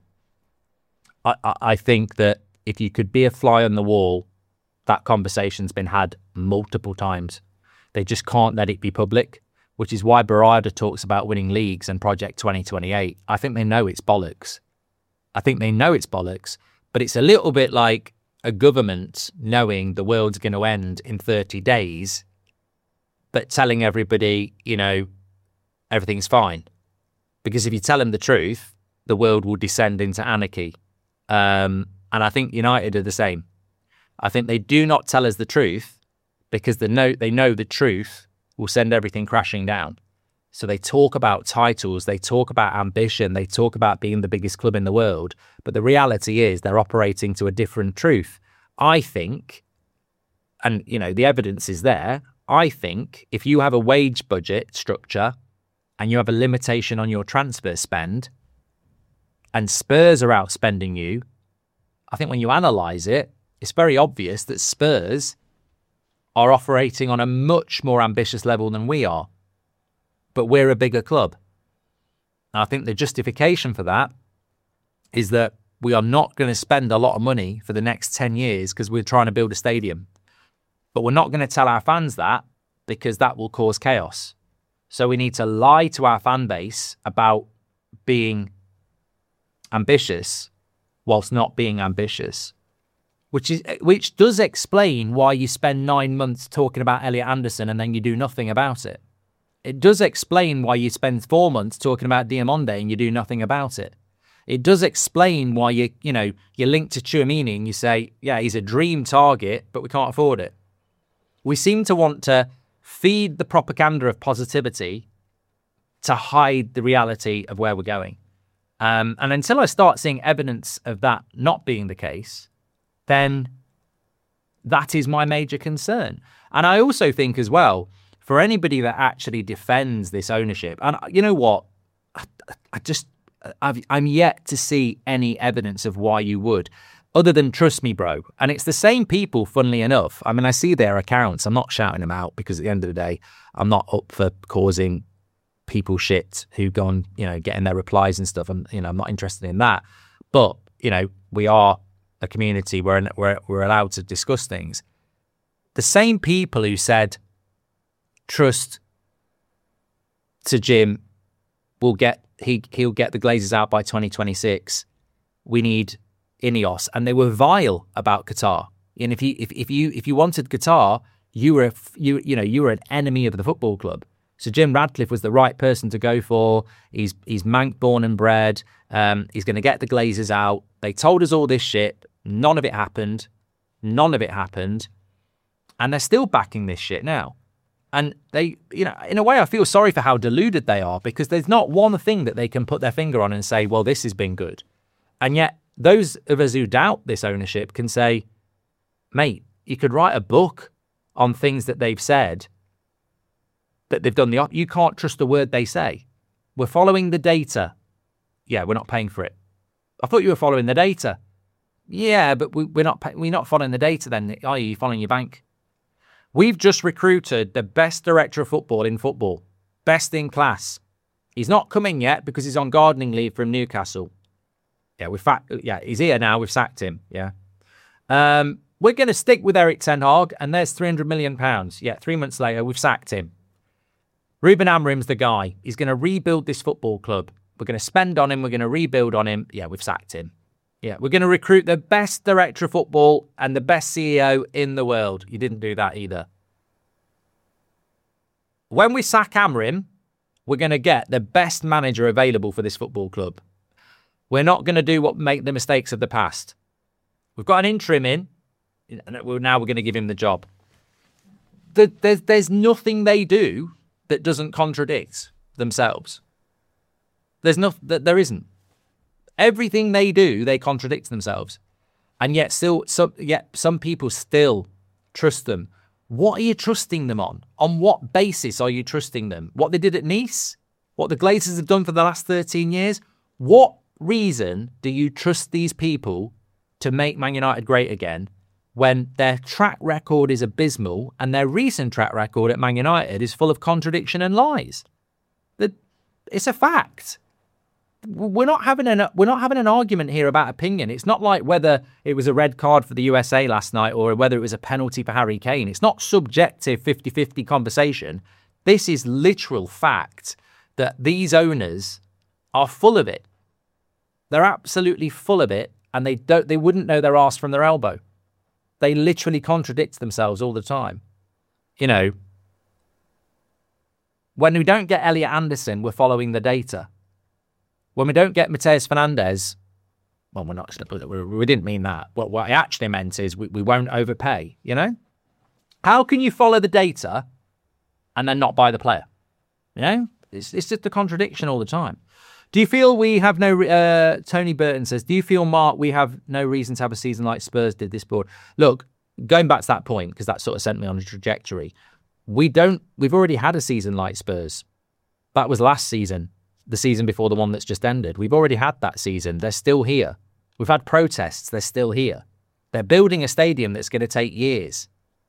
I, I, I think that if you could be a fly on the wall, that conversation's been had multiple times. They just can't let it be public, which is why Barada talks about winning leagues and Project twenty twenty-eight. I think they know it's bollocks. I think they know it's bollocks, but it's a little bit like a government knowing the world's going to end in thirty days, but telling everybody, you know, everything's fine. Because if you tell them the truth, the world will descend into anarchy. Um, and I think United are the same. I think they do not tell us the truth because they know, they know the truth will send everything crashing down. So they talk about titles, they talk about ambition, they talk about being the biggest club in the world. But the reality is they're operating to a different truth. I think, and you know, the evidence is there, I think if you have a wage budget structure and you have a limitation on your transfer spend and Spurs are outspending you, I think when you analyse it, it's very obvious that Spurs are operating on a much more ambitious level than we are. But we're a bigger club. And I think the justification for that is that we are not going to spend a lot of money for the next ten years because we're trying to build a stadium. But we're not going to tell our fans that because that will cause chaos. So we need to lie to our fan base about being ambitious whilst not being ambitious. Which is which does explain why you spend nine months talking about Elliot Anderson and then you do nothing about it. It does explain why you spend four months talking about Diamonde and you do nothing about it. It does explain why you, you know, you link to Tchouaméni and you say, yeah, he's a dream target, but we can't afford it. We seem to want to feed the propaganda of positivity to hide the reality of where we're going. Um, and until I start seeing evidence of that not being the case, then that is my major concern. And I also think as well, for anybody that actually defends this ownership, and you know what, I, I just, I've, I'm yet to see any evidence of why you would, other than trust me, bro. And it's the same people, funnily enough. I mean, I see their accounts. I'm not shouting them out because at the end of the day, I'm not up for causing people shit who go on, you know, getting their replies and stuff. I'm, you know, I'm not interested in that. But, you know, we are a community where we're, we're allowed to discuss things. The same people who said, trust to Jim will get he, he'll get the Glazers out by twenty twenty-six. We need Ineos. And they were vile about Qatar. And if you if, if you if you wanted Qatar, you were a, you you know you were an enemy of the football club. So Jim Radcliffe was the right person to go for. He's he's Manc born and bred. Um, he's going to get the Glazers out. They told us all this shit. None of it happened. None of it happened. And they're still backing this shit now. And they, you know, in a way, I feel sorry for how deluded they are, because there's not one thing that they can put their finger on and say, well, this has been good. And yet those of us who doubt this ownership can say, mate, you could write a book on things that they've said, that they've done the op- you can't trust a word they say. We're following the data. Yeah, we're not paying for it. I thought you were following the data. Yeah, but we, we're not pay- we're not following the data then, are you? You're following your bank. We've just recruited the best director of football in football. Best in class. He's not coming yet because he's on gardening leave from Newcastle. Yeah, we've fa- yeah, he's here now. We've sacked him. Yeah. Um, we're going to stick with Eric Ten Hag, and there's three hundred million pounds. Yeah, three months later, we've sacked him. Ruben Amorim's the guy. He's going to rebuild this football club. We're going to spend on him. We're going to rebuild on him. Yeah, we've sacked him. Yeah, we're going to recruit the best director of football and the best C E O in the world. You didn't do that either. When we sack Amorim, we're going to get the best manager available for this football club. We're not going to do what make the mistakes of the past. We've got an interim in, and now we're going to give him the job. There's, there's nothing they do that doesn't contradict themselves. There's no, there isn't. Everything they do, they contradict themselves. And yet still, some, yet some people still trust them. What are you trusting them on? On what basis are you trusting them? What they did at Nice? What the Glazers have done for the last thirteen years? What reason do you trust these people to make Man United great again when their track record is abysmal and their recent track record at Man United is full of contradiction and lies? It's a fact. We're not having an we're not having an argument here about opinion. It's not like whether it was a red card for the U S A last night or whether it was a penalty for Harry Kane. It's not subjective fifty-fifty conversation. This is literal fact that these owners are full of it. They're absolutely full of it, and they don't they wouldn't know their arse from their elbow. They literally contradict themselves all the time. You know, when we don't get Elliot Anderson, we're following the data. When we don't get Mateus Fernandes, well, we're not. We didn't mean that. What what I actually meant is we, we won't overpay. You know, how can you follow the data and then not buy the player? You know, it's it's just a contradiction all the time. Do you feel we have no? Uh, Tony Burton says, do you feel, Mark, we have no reason to have a season like Spurs did this board? Look, going back to that point, because that sort of sent me on a trajectory. We don't. We've already had a season like Spurs. That was last season. The season before the one that's just ended. We've already had that season. They're still here. We've had protests. They're still here. They're building a stadium that's going to take years.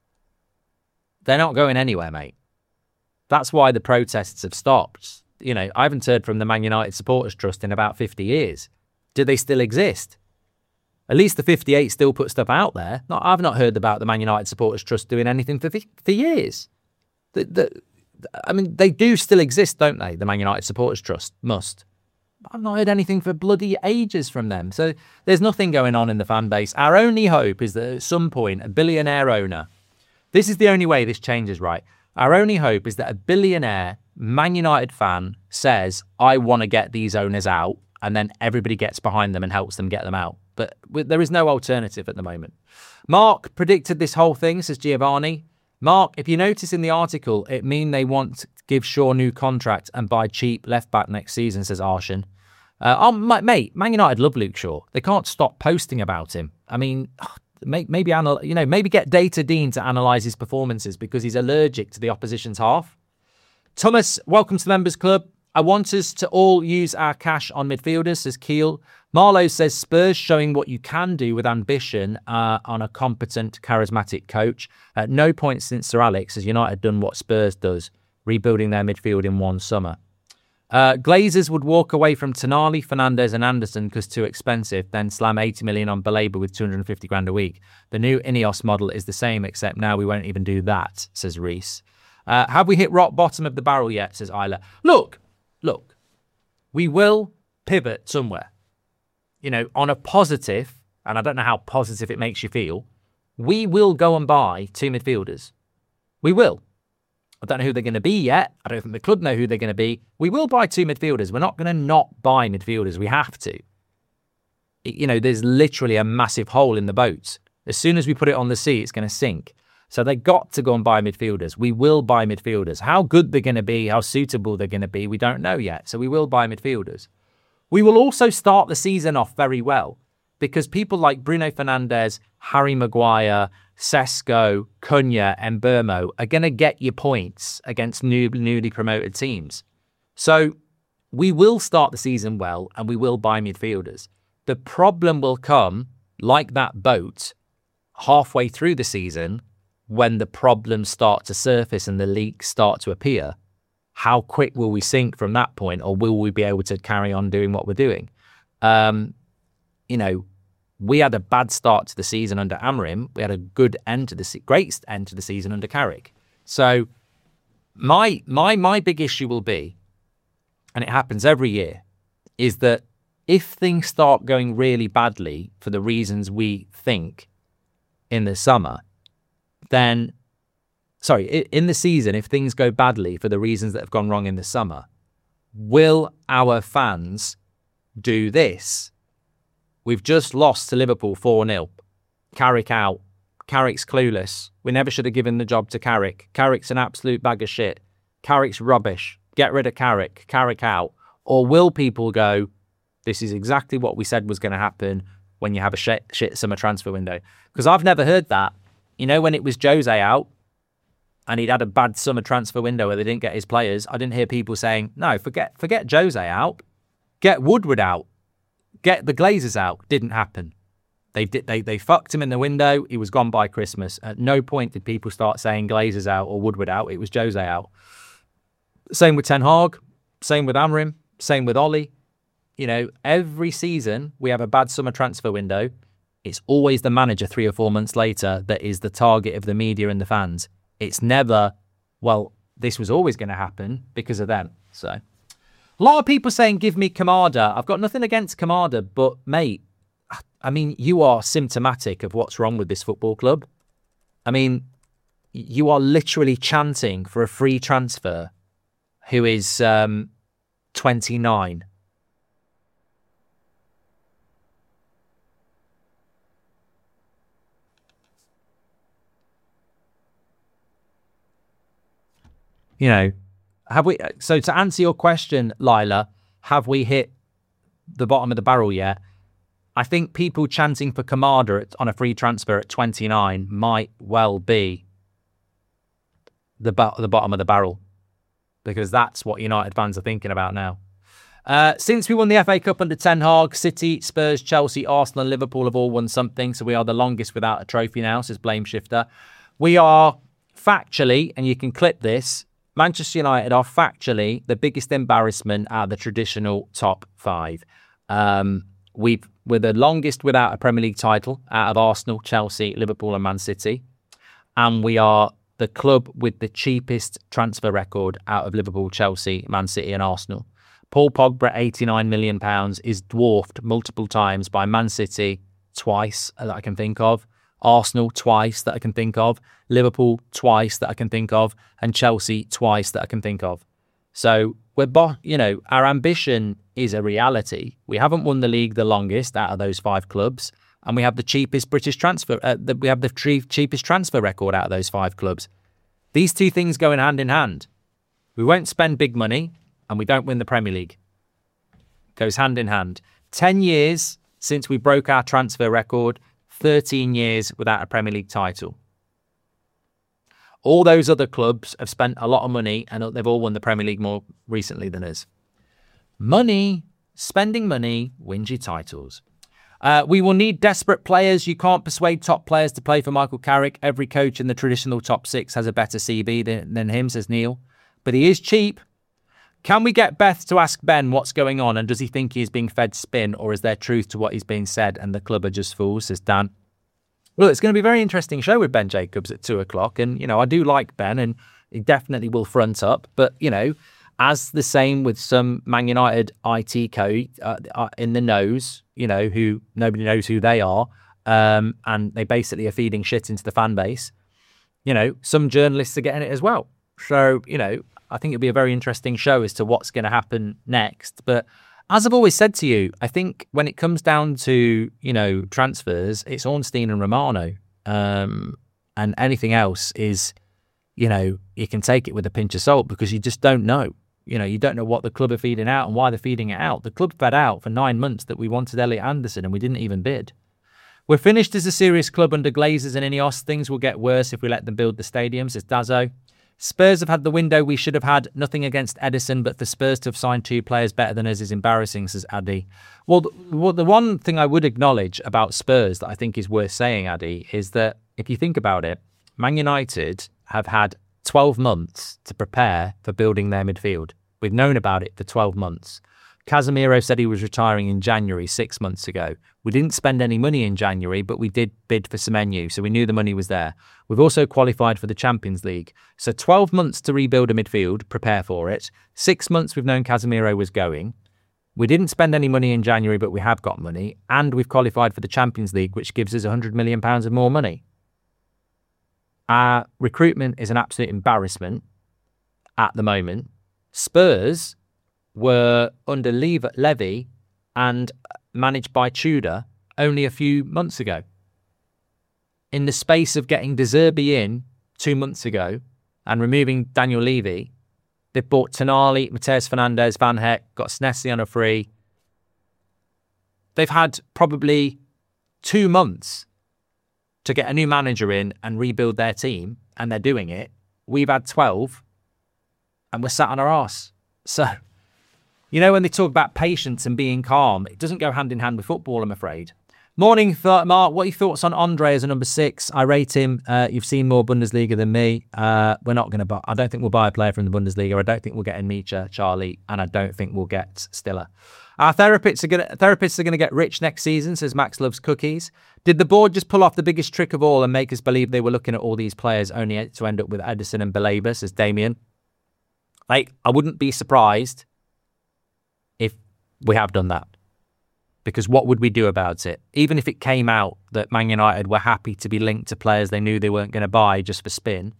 They're not going anywhere, mate. That's why the protests have stopped. You know, I haven't heard from the Man United Supporters Trust in about fifty years. Do they still exist? At least the fifty-eight still put stuff out there. Not, I've not heard about the Man United Supporters Trust doing anything for, for years. The, the, I mean, they do still exist, don't they? The Man United Supporters Trust must. I've not heard anything for bloody ages from them. So there's nothing going on in the fan base. Our only hope is that at some point, a billionaire owner, this is the only way this changes, right? Our only hope is that a billionaire Man United fan says, I want to get these owners out, and then everybody gets behind them and helps them get them out. But there is no alternative at the moment. Mark predicted this whole thing, says Giovanni. Mark, if you notice in the article, it mean they want to give Shaw new contract and buy cheap left-back next season, says Arshan. Uh, oh, mate, Man United love Luke Shaw. They can't stop posting about him. I mean, maybe anal- you know, maybe get Data Dean to analyse his performances because he's allergic to the opposition's half. Thomas, welcome to the Members Club. I want us to all use our cash on midfielders, says Keel. Marlowe says Spurs showing what you can do with ambition uh, on a competent, charismatic coach. At no point since Sir Alex has United done what Spurs does, rebuilding their midfield in one summer. Uh, Glazers would walk away from Tonali, Fernandes and Anderson because too expensive, then slam eighty million on Baleba with two hundred fifty grand a week. The new Ineos model is the same, except now we won't even do that, says Reese. Uh, have we hit rock bottom of the barrel yet, says Isla. Look, look, we will pivot somewhere. You know, on a positive, and I don't know how positive it makes you feel, we will go and buy two midfielders. We will. I don't know who they're going to be yet. I don't think the club know who they're going to be. We will buy two midfielders. We're not going to not buy midfielders. We have to. You know, there's literally a massive hole in the boat. As soon as we put it on the sea, it's going to sink. So they got to go and buy midfielders. We will buy midfielders. How good they're going to be, how suitable they're going to be, we don't know yet. So we will buy midfielders. We will also start the season off very well because people like Bruno Fernandes, Harry Maguire, Sesko, Cunha and Mbeumo are going to get you points against new, newly promoted teams. So we will start the season well and we will buy midfielders. The problem will come, like that boat, halfway through the season when the problems start to surface and the leaks start to appear. How quick will we sink from that point, or will we be able to carry on doing what we're doing? Um, you know, we had a bad start to the season under Amorim. We had a good end to the se- great end to the season under Carrick. So my my my big issue will be, and it happens every year, is that if things start going really badly for the reasons we think in the summer, then, sorry, in the season, if things go badly for the reasons that have gone wrong in the summer, will our fans do this? We've just lost to Liverpool four nil. Carrick out. Carrick's clueless. We never should have given the job to Carrick. Carrick's an absolute bag of shit. Carrick's rubbish. Get rid of Carrick. Carrick out. Or will people go, this is exactly what we said was going to happen when you have a shit, shit summer transfer window? Because I've never heard that. You know, when it was Jose out and he'd had a bad summer transfer window where they didn't get his players, I didn't hear people saying, no, forget forget Jose out. Get Woodward out. Get the Glazers out. Didn't happen. They did. They they fucked him in the window. He was gone by Christmas. At no point did people start saying Glazers out or Woodward out. It was Jose out. Same with Ten Hag. Same with Amorim. Same with Ollie. You know, every season we have a bad summer transfer window. It's always the manager three or four months later that is the target of the media and the fans. It's never, well, this was always going to happen because of them. So a lot of people saying, give me Kamada. I've got nothing against Kamada, but mate, I mean, you are symptomatic of what's wrong with this football club. I mean, you are literally chanting for a free transfer who is um, twenty-nine. You know, have we? So to answer your question, Lila, have we hit the bottom of the barrel yet? I think people chanting for Kamada on a free transfer at twenty-nine might well be the, the bottom of the barrel, because that's what United fans are thinking about now. Uh, since we won the F A Cup under Ten Hag, City, Spurs, Chelsea, Arsenal and Liverpool have all won something, so we are the longest without a trophy now, says Blame Shifter. We are factually, and you can clip this, Manchester United are factually the biggest embarrassment out of the traditional top five. Um, we've, we're the longest without a Premier League title out of Arsenal, Chelsea, Liverpool and Man City. And we are the club with the cheapest transfer record out of Liverpool, Chelsea, Man City and Arsenal. Paul Pogba at eighty-nine million pounds is dwarfed multiple times by Man City, twice that I can think of. Arsenal twice that I can think of, Liverpool twice that I can think of, and Chelsea twice that I can think of. So we're, bo- you know, our ambition is a reality. We haven't won the league the longest out of those five clubs, and we have the cheapest British transfer. Uh, the, we have the tre- cheapest transfer record out of those five clubs. These two things go in hand in hand. We won't spend big money, and we don't win the Premier League. Goes hand in hand. Ten years since we broke our transfer record. thirteen years without a Premier League title. All those other clubs have spent a lot of money and they've all won the Premier League more recently than us. Money, spending money, wins you titles. Uh, we will need desperate players. You can't persuade top players to play for Michael Carrick. Every coach in the traditional top six has a better C V than, than him, says Neil. But he is cheap. Can we get Beth to ask Ben what's going on and does he think he is being fed spin or is there truth to what is being said and the club are just fools, says Dan. Well, it's going to be a very interesting show with Ben Jacobs at two o'clock and, you know, I do like Ben and he definitely will front up. But, you know, as the same with some Man United I T code uh, uh, in the nose, you know, who nobody knows who they are, um, and they basically are feeding shit into the fan base. You know, some journalists are getting it as well. So, you know, I think it'll be a very interesting show as to what's going to happen next. But as I've always said to you, I think when it comes down to, you know, transfers, it's Ornstein and Romano. Um, and anything else is, you know, you can take it with a pinch of salt because you just don't know. You know, you don't know what the club are feeding out and why they're feeding it out. The club fed out for nine months that we wanted Elliot Anderson and we didn't even bid. We're finished as a serious club under Glazers and Ineos. Things will get worse if we let them build the stadiums, says Dazzo. Spurs have had the window we should have had. Nothing against Edison, but for Spurs to have signed two players better than us is embarrassing, says Addy. Well, well, the one thing I would acknowledge about Spurs that I think is worth saying, Addy, is that if you think about it, Man United have had twelve months to prepare for building their midfield. We've known about it for twelve months. Casemiro said he was retiring in January six months ago. We didn't spend any money in January, but we did bid for Semenyo, so we knew the money was there. We've also qualified for the Champions League. So twelve months to rebuild a midfield, prepare for it. Six months we've known Casemiro was going. We didn't spend any money in January, but we have got money. And we've qualified for the Champions League, which gives us one hundred million pounds of more money. Our recruitment is an absolute embarrassment at the moment. Spurs were under Levy and managed by Tudor only a few months ago. In the space of getting De Zerbi in two months ago and removing Daniel Levy, they bought Tonali, Mateus Fernandes, Van Heck, got Snessi on a free. They've had probably two months to get a new manager in and rebuild their team, and they're doing it. We've had twelve, and we're sat on our arse. So, you know, when they talk about patience and being calm, it doesn't go hand in hand with football, I'm afraid. Morning, Mark. What are your thoughts on Andre as a number six? I rate him. Uh, you've seen more Bundesliga than me. Uh, we're not going to buy. I don't think we'll buy a player from the Bundesliga. I don't think we'll get in Micha, Charlie, and I don't think we'll get Stiller. Our therapists are going to therapists are going to get rich next season, says Max Loves Cookies. Did the board just pull off the biggest trick of all and make us believe they were looking at all these players only to end up with Edison and Belabor, says Damien. Like, I wouldn't be surprised if we have done that. Because what would we do about it? Even if it came out that Man United were happy to be linked to players they knew they weren't going to buy just for spin,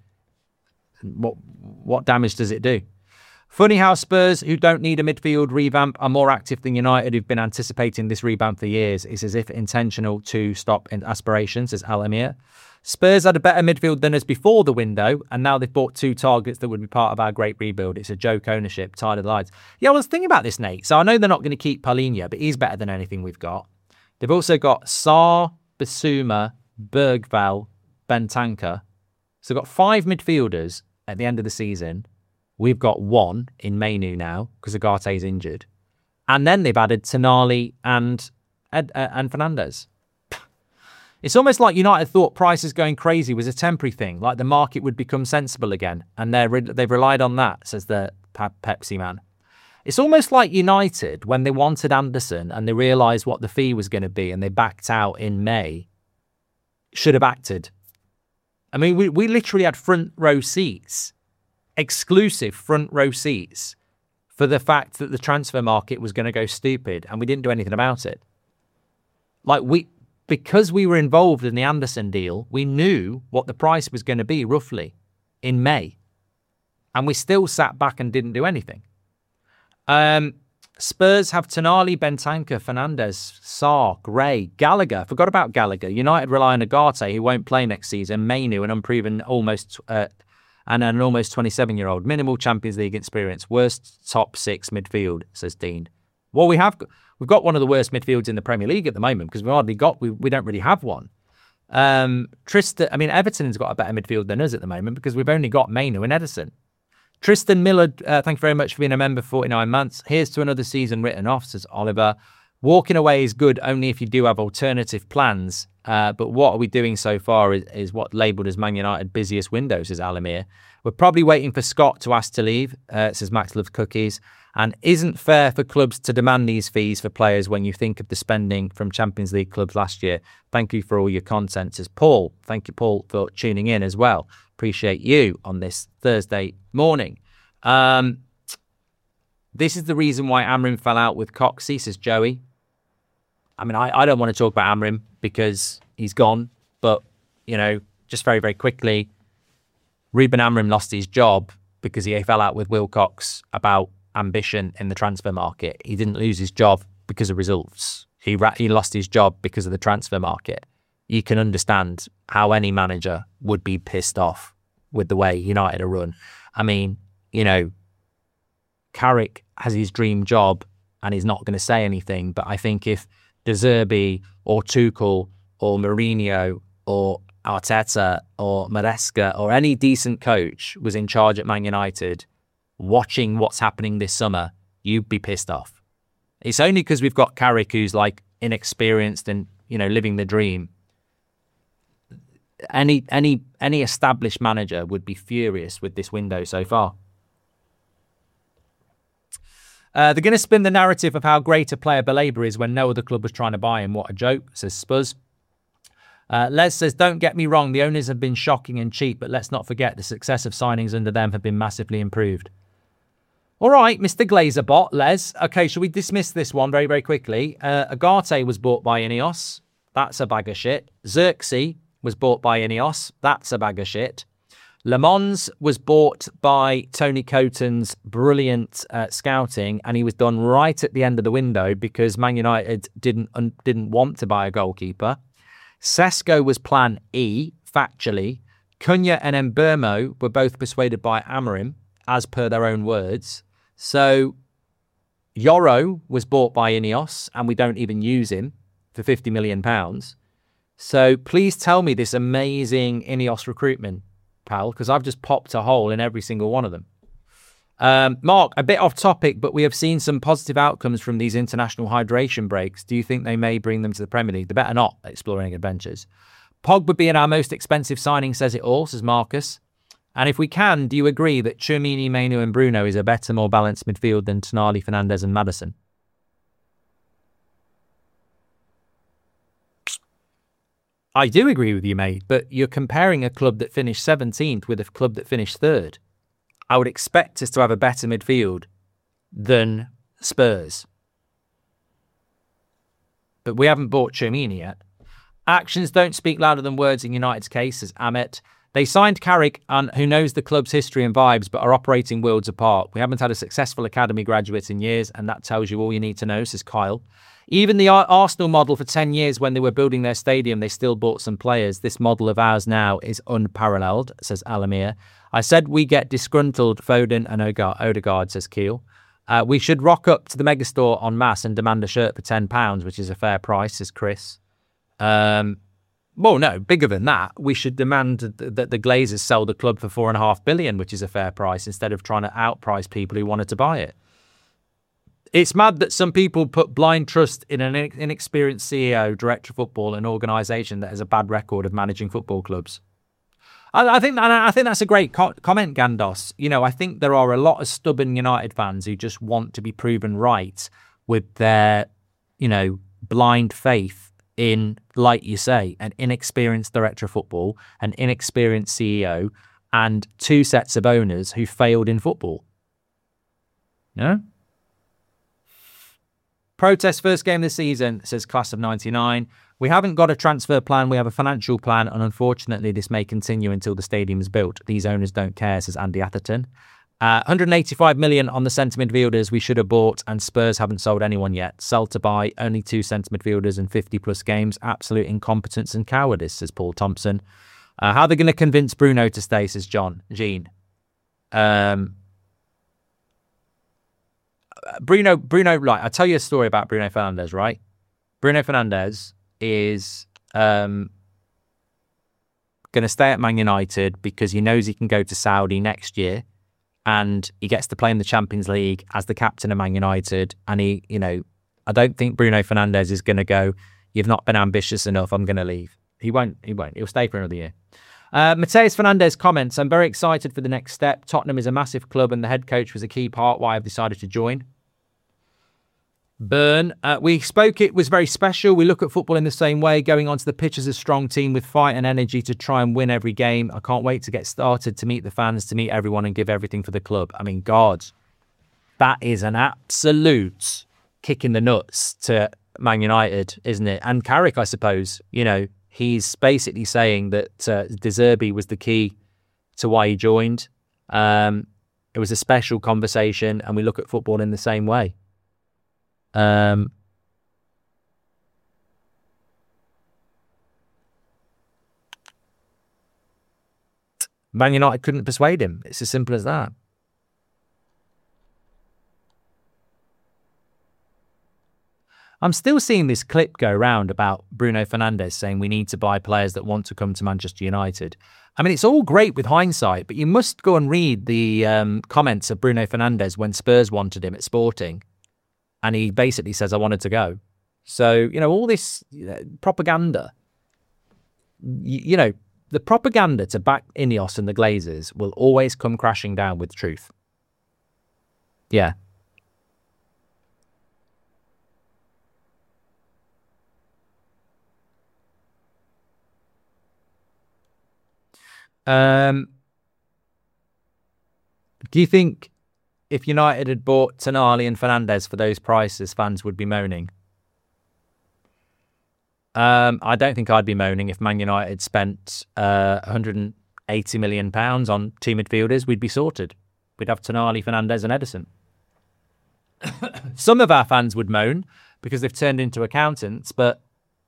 what what damage does it do? Funny how Spurs, who don't need a midfield revamp, are more active than United, who've been anticipating this revamp for years. It's as if intentional to stop aspirations, says Al Amir. Spurs had a better midfield than us before the window, and now they've bought two targets that would be part of our great rebuild. It's a joke ownership, tired of the lights. Yeah, I was thinking about this, Nate. So I know they're not going to keep Paulinho, but he's better than anything we've got. They've also got Sarr, Basuma, Bergvall, Bentancur. So they've got five midfielders at the end of the season. We've got one in Mainu now because Ugarte's injured. And then they've added Tonali and, Ed, uh, and Fernandes. It's almost like United thought prices going crazy was a temporary thing, like the market would become sensible again, and they're re- they've relied on that, says the Pe- Pepsi man. It's almost like United, when they wanted Anderson and they realised what the fee was going to be and they backed out in May, should have acted. I mean, we, we literally had front row seats, exclusive front row seats, for the fact that the transfer market was going to go stupid, and we didn't do anything about it. Like, we... Because we were involved in the Anderson deal, we knew what the price was going to be roughly in May. And we still sat back and didn't do anything. Um, Spurs have Tonali, Bentancur, Fernandes, Sarr, Gray, Gallagher. Forgot about Gallagher. United rely on Ugarte, who won't play next season. Mainu, an unproven almost uh, and an almost twenty-seven-year-old. Minimal Champions League experience. Worst top six midfield, says Dean. Well, we have... We've got one of the worst midfields in the Premier League at the moment because we hardly got, we, we don't really have one. Um, Tristan, I mean, Everton's got a better midfield than us at the moment because we've only got Mainu and Edison. Tristan Miller, uh, thank you very much for being a member for forty-nine months. Here's to another season written off, says Oliver. Walking away is good only if you do have alternative plans. Uh, but what are we doing so far is, is what labelled as Man United busiest window, says Alamir. We're probably waiting for Scott to ask to leave, uh, says Max Loves Cookies. And isn't fair for clubs to demand these fees for players when you think of the spending from Champions League clubs last year. Thank you for all your content, says Paul. Thank you, Paul, for tuning in as well. Appreciate you on this Thursday morning. Um, This is the reason why Amrim fell out with Coxey, says Joey. I mean, I, I don't want to talk about Amrim because he's gone. But, you know, just very, very quickly, Ruben Amrim lost his job because he fell out with Wilcox about ambition in the transfer market. He didn't lose his job because of results. He ra- he lost his job because of the transfer market. You can understand how any manager would be pissed off with the way United are run. I mean, you know, Carrick has his dream job and he's not going to say anything. But I think if De Zerbi or Tuchel or Mourinho or Arteta or Maresca or any decent coach was in charge at Man United watching what's happening this summer, you'd be pissed off. It's only because we've got Carrick who's like inexperienced and, you know, living the dream. Any any any established manager would be furious with this window so far. Uh, they're going to spin the narrative of how great a player Baleba is when no other club was trying to buy him. What a joke, says Spurs. Uh, Les says, don't get me wrong, the owners have been shocking and cheap, but let's not forget the success of signings under them have been massively improved. All right, Mister Glazerbot, Les. Okay, shall we dismiss this one very, very quickly? Uh, Agate was bought by Ineos. That's a bag of shit. Xerxes was bought by Ineos. That's a bag of shit. Le Mans was bought by Tony Coton's brilliant uh, scouting, and he was done right at the end of the window because Man United didn't um, didn't want to buy a goalkeeper. Sesko was plan E, factually. Cunha and Mbeumo were both persuaded by Amorim, as per their own words. So Yoro was bought by Ineos, and we don't even use him for fifty million pounds. So please tell me this amazing Ineos recruitment, pal, because I've just popped a hole in every single one of them. Um, Mark, a bit off topic, but we have seen some positive outcomes from these international hydration breaks. Do you think they may bring them to the Premier League? They better not, exploring adventures. Pogba being our most expensive signing says it all, says Marcus. And if we can, do you agree that Tchouameni, Mainu and Bruno is a better, more balanced midfield than Tonali, Fernandes and Maddison? I do agree with you, mate, but you're comparing a club that finished seventeenth with a club that finished third. I would expect us to have a better midfield than Spurs. But we haven't bought Tchouameni yet. Actions don't speak louder than words in United's case, says Ahmet. They signed Carrick, and who knows the club's history and vibes, but are operating worlds apart. We haven't had a successful academy graduate in years, and that tells you all you need to know, says Kyle. Even the Arsenal model for ten years when they were building their stadium, they still bought some players. This model of ours now is unparalleled, says Alamir. I said we get disgruntled Foden and Odegaard, says Keel. Uh, we should rock up to the megastore en masse and demand a shirt for ten pounds, which is a fair price, says Chris. Um, well, no, bigger than that. We should demand that the Glazers sell the club for four and a half billion, which is a fair price, instead of trying to outprice people who wanted to buy it. It's mad that some people put blind trust in an inexperienced C E O, director of football, an organisation that has a bad record of managing football clubs. I, I think I think that's a great co- comment, Gandos. You know, I think there are a lot of stubborn United fans who just want to be proven right with their, you know, blind faith in, like you say, an inexperienced director of football, an inexperienced C E O, and two sets of owners who failed in football. Yeah. Protest first game of the season, says Class of ninety-nine. We haven't got a transfer plan, we have a financial plan, and unfortunately this may continue until the stadium is built. These owners don't care, says Andy Atherton. Uh, one hundred eighty-five million on the centre midfielders we should have bought, and Spurs haven't sold anyone yet. Sell to buy, only two centre midfielders in fifty plus games. Absolute incompetence and cowardice, says Paul Thompson. Uh, how are they going to convince Bruno to stay, says John. Jean. Um... Bruno, Bruno, right, I'll tell you a story about Bruno Fernandes, right? Bruno Fernandes is um, going to stay at Man United because he knows he can go to Saudi next year and he gets to play in the Champions League as the captain of Man United. And he, you know, I don't think Bruno Fernandes is going to go, you've not been ambitious enough, I'm going to leave. He won't, he won't. He'll stay for another year. Uh, Mateus Fernandes comments, I'm very excited for the next step. Tottenham is a massive club and the head coach was a key part why I've decided to join. Burn, uh, we spoke it was very special. We look at football in the same way, going onto the pitch as a strong team with fight and energy to try and win every game. I can't wait to get started, to meet the fans, to meet everyone and give everything for the club. I mean, God, that is an absolute kick in the nuts to Man United, isn't it? And Carrick, I suppose. You know, he's basically saying that uh, De Zerbi was the key to why he joined. Um, it was a special conversation, and we look at football in the same way. Um, Man United couldn't persuade him. It's as simple as that. I'm still seeing this clip go around about Bruno Fernandes saying we need to buy players that want to come to Manchester United. I mean, it's all great with hindsight, but you must go and read the um, comments of Bruno Fernandes when Spurs wanted him at Sporting. And he basically says, I wanted to go. So, you know, all this you know, propaganda, you, you know, the propaganda to back Ineos and the Glazers will always come crashing down with truth. Yeah. Um, do you think if United had bought Tonali and Fernandes for those prices, fans would be moaning? Um, I don't think I'd be moaning if Man United spent uh, one hundred eighty million pounds on two midfielders. We'd be sorted. We'd have Tonali, Fernandes and Ederson. Some of our fans would moan because they've turned into accountants, but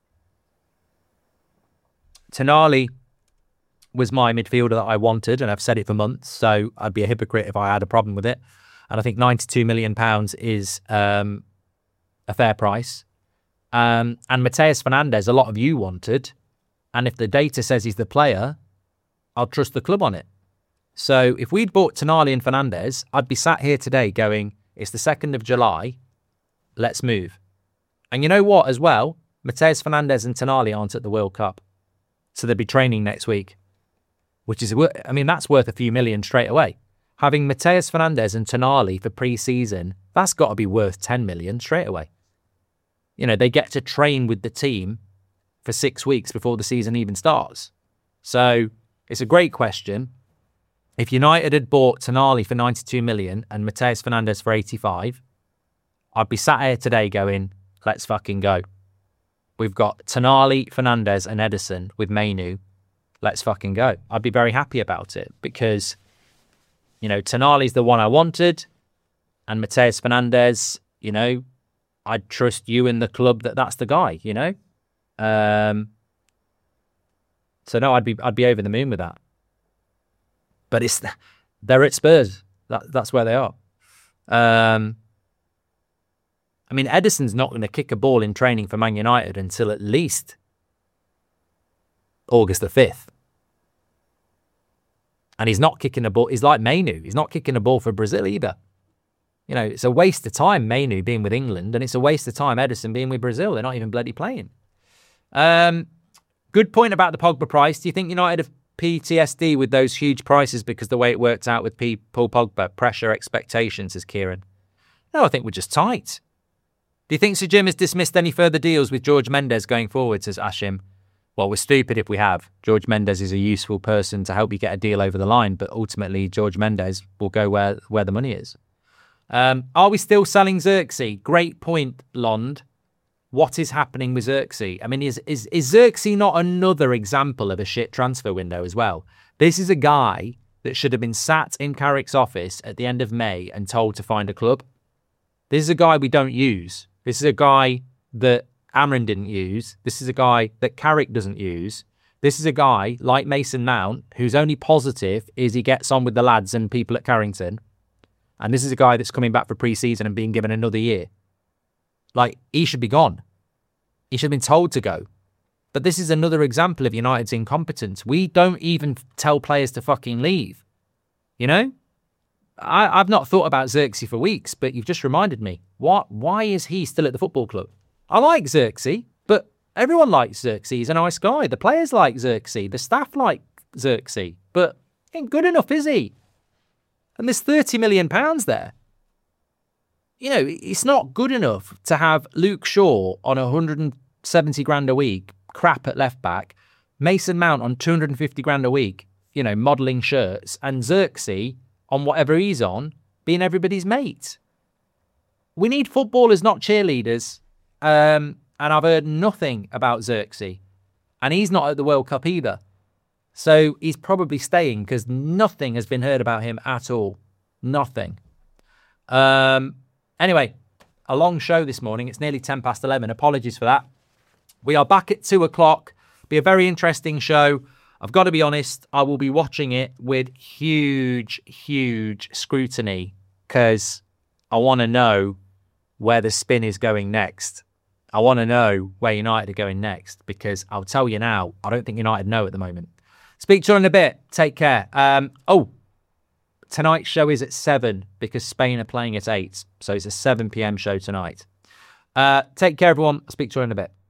Tonali was my midfielder that I wanted, and I've said it for months, so I'd be a hypocrite if I had a problem with it. And I think ninety-two million pounds is um, a fair price. Um, and Mateus Fernandes, a lot of you wanted, and if the data says he's the player, I'll trust the club on it. So if we'd bought Tonali and Fernandes, I'd be sat here today going, it's the second of July, let's move. And you know what as well? Mateus Fernandes and Tonali aren't at the World Cup. So they'll be training next week. Which is, I mean, that's worth a few million straight away. Having Mateus Fernandes and Tonali for pre-season, that's got to be worth ten million straight away. You know, they get to train with the team for six weeks before the season even starts. So it's a great question. If United had bought Tonali for ninety-two million and Mateus Fernandes for eighty-five, I'd be sat here today going, let's fucking go. We've got Tonali, Fernandes and Ederson with Mainu. Let's fucking go. I'd be very happy about it because, you know, Tonali's the one I wanted, and Mateus Fernandes, you know, I'd trust you in the club that that's the guy, you know. Um, so no, I'd be I'd be over the moon with that. But it's they're at Spurs. That that's where they are. Um, I mean, Ederson's not going to kick a ball in training for Man United until at least August the fifth. And he's not kicking a ball. He's like Mainu. He's not kicking a ball for Brazil either. You know, it's a waste of time, Mainu being with England, and it's a waste of time, Ederson being with Brazil. They're not even bloody playing. Um, good point about the Pogba price. Do you think United have P T S D with those huge prices because the way it worked out with P- Paul Pogba? Pressure, expectations, says Kieran. No, I think we're just tight. Do you think Sir Jim has dismissed any further deals with George Mendes going forward, says Ashim? Well, we're stupid if we have. George Mendes is a useful person to help you get a deal over the line, but ultimately George Mendes will go where, where the money is. Um, are we still selling Xerxes? Great point, Lond. What is happening with Xerxes? I mean, is, is, is Xerxes not another example of a shit transfer window as well? This is a guy that should have been sat in Carrick's office at the end of May and told to find a club. This is a guy we don't use. This is a guy that Amrin didn't use. This is a guy that Carrick doesn't use. This is a guy like Mason Mount, whose only positive is he gets on with the lads and people at Carrington. And this is a guy that's coming back for pre-season and being given another year. Like, he should be gone. He should have been told to go. But this is another example of United's incompetence. We don't even tell players to fucking leave. You know? I, I've not thought about Xerxes for weeks, but you've just reminded me. What? Why is he still at the football club? I like Xerxes, but everyone likes Xerxes. He's a nice guy. The players like Xerxes. The staff like Xerxes. But he ain't good enough, is he? And there's thirty million pounds there. You know, it's not good enough to have Luke Shaw on one hundred seventy grand a week, crap at left back, Mason Mount on two hundred fifty grand a week, you know, modelling shirts, and Xerxes on whatever he's on, being everybody's mate. we need footballers, not cheerleaders. Um, and I've heard nothing about Xerxes. And he's not at the World Cup either. So he's probably staying because nothing has been heard about him at all. Nothing. Um, anyway, a long show this morning. It's nearly ten past eleven. Apologies for that. We are back at two o'clock. Be a very interesting show. I've got to be honest, I will be watching it with huge, huge scrutiny because I want to know where the spin is going next. I want to know where United are going next because I'll tell you now, I don't think United know at the moment. Speak to you in a bit. Take care. Um, oh, tonight's show is at seven because Spain are playing at eight. So it's a seven p.m. show tonight. Uh, take care, everyone. I'll speak to you in a bit.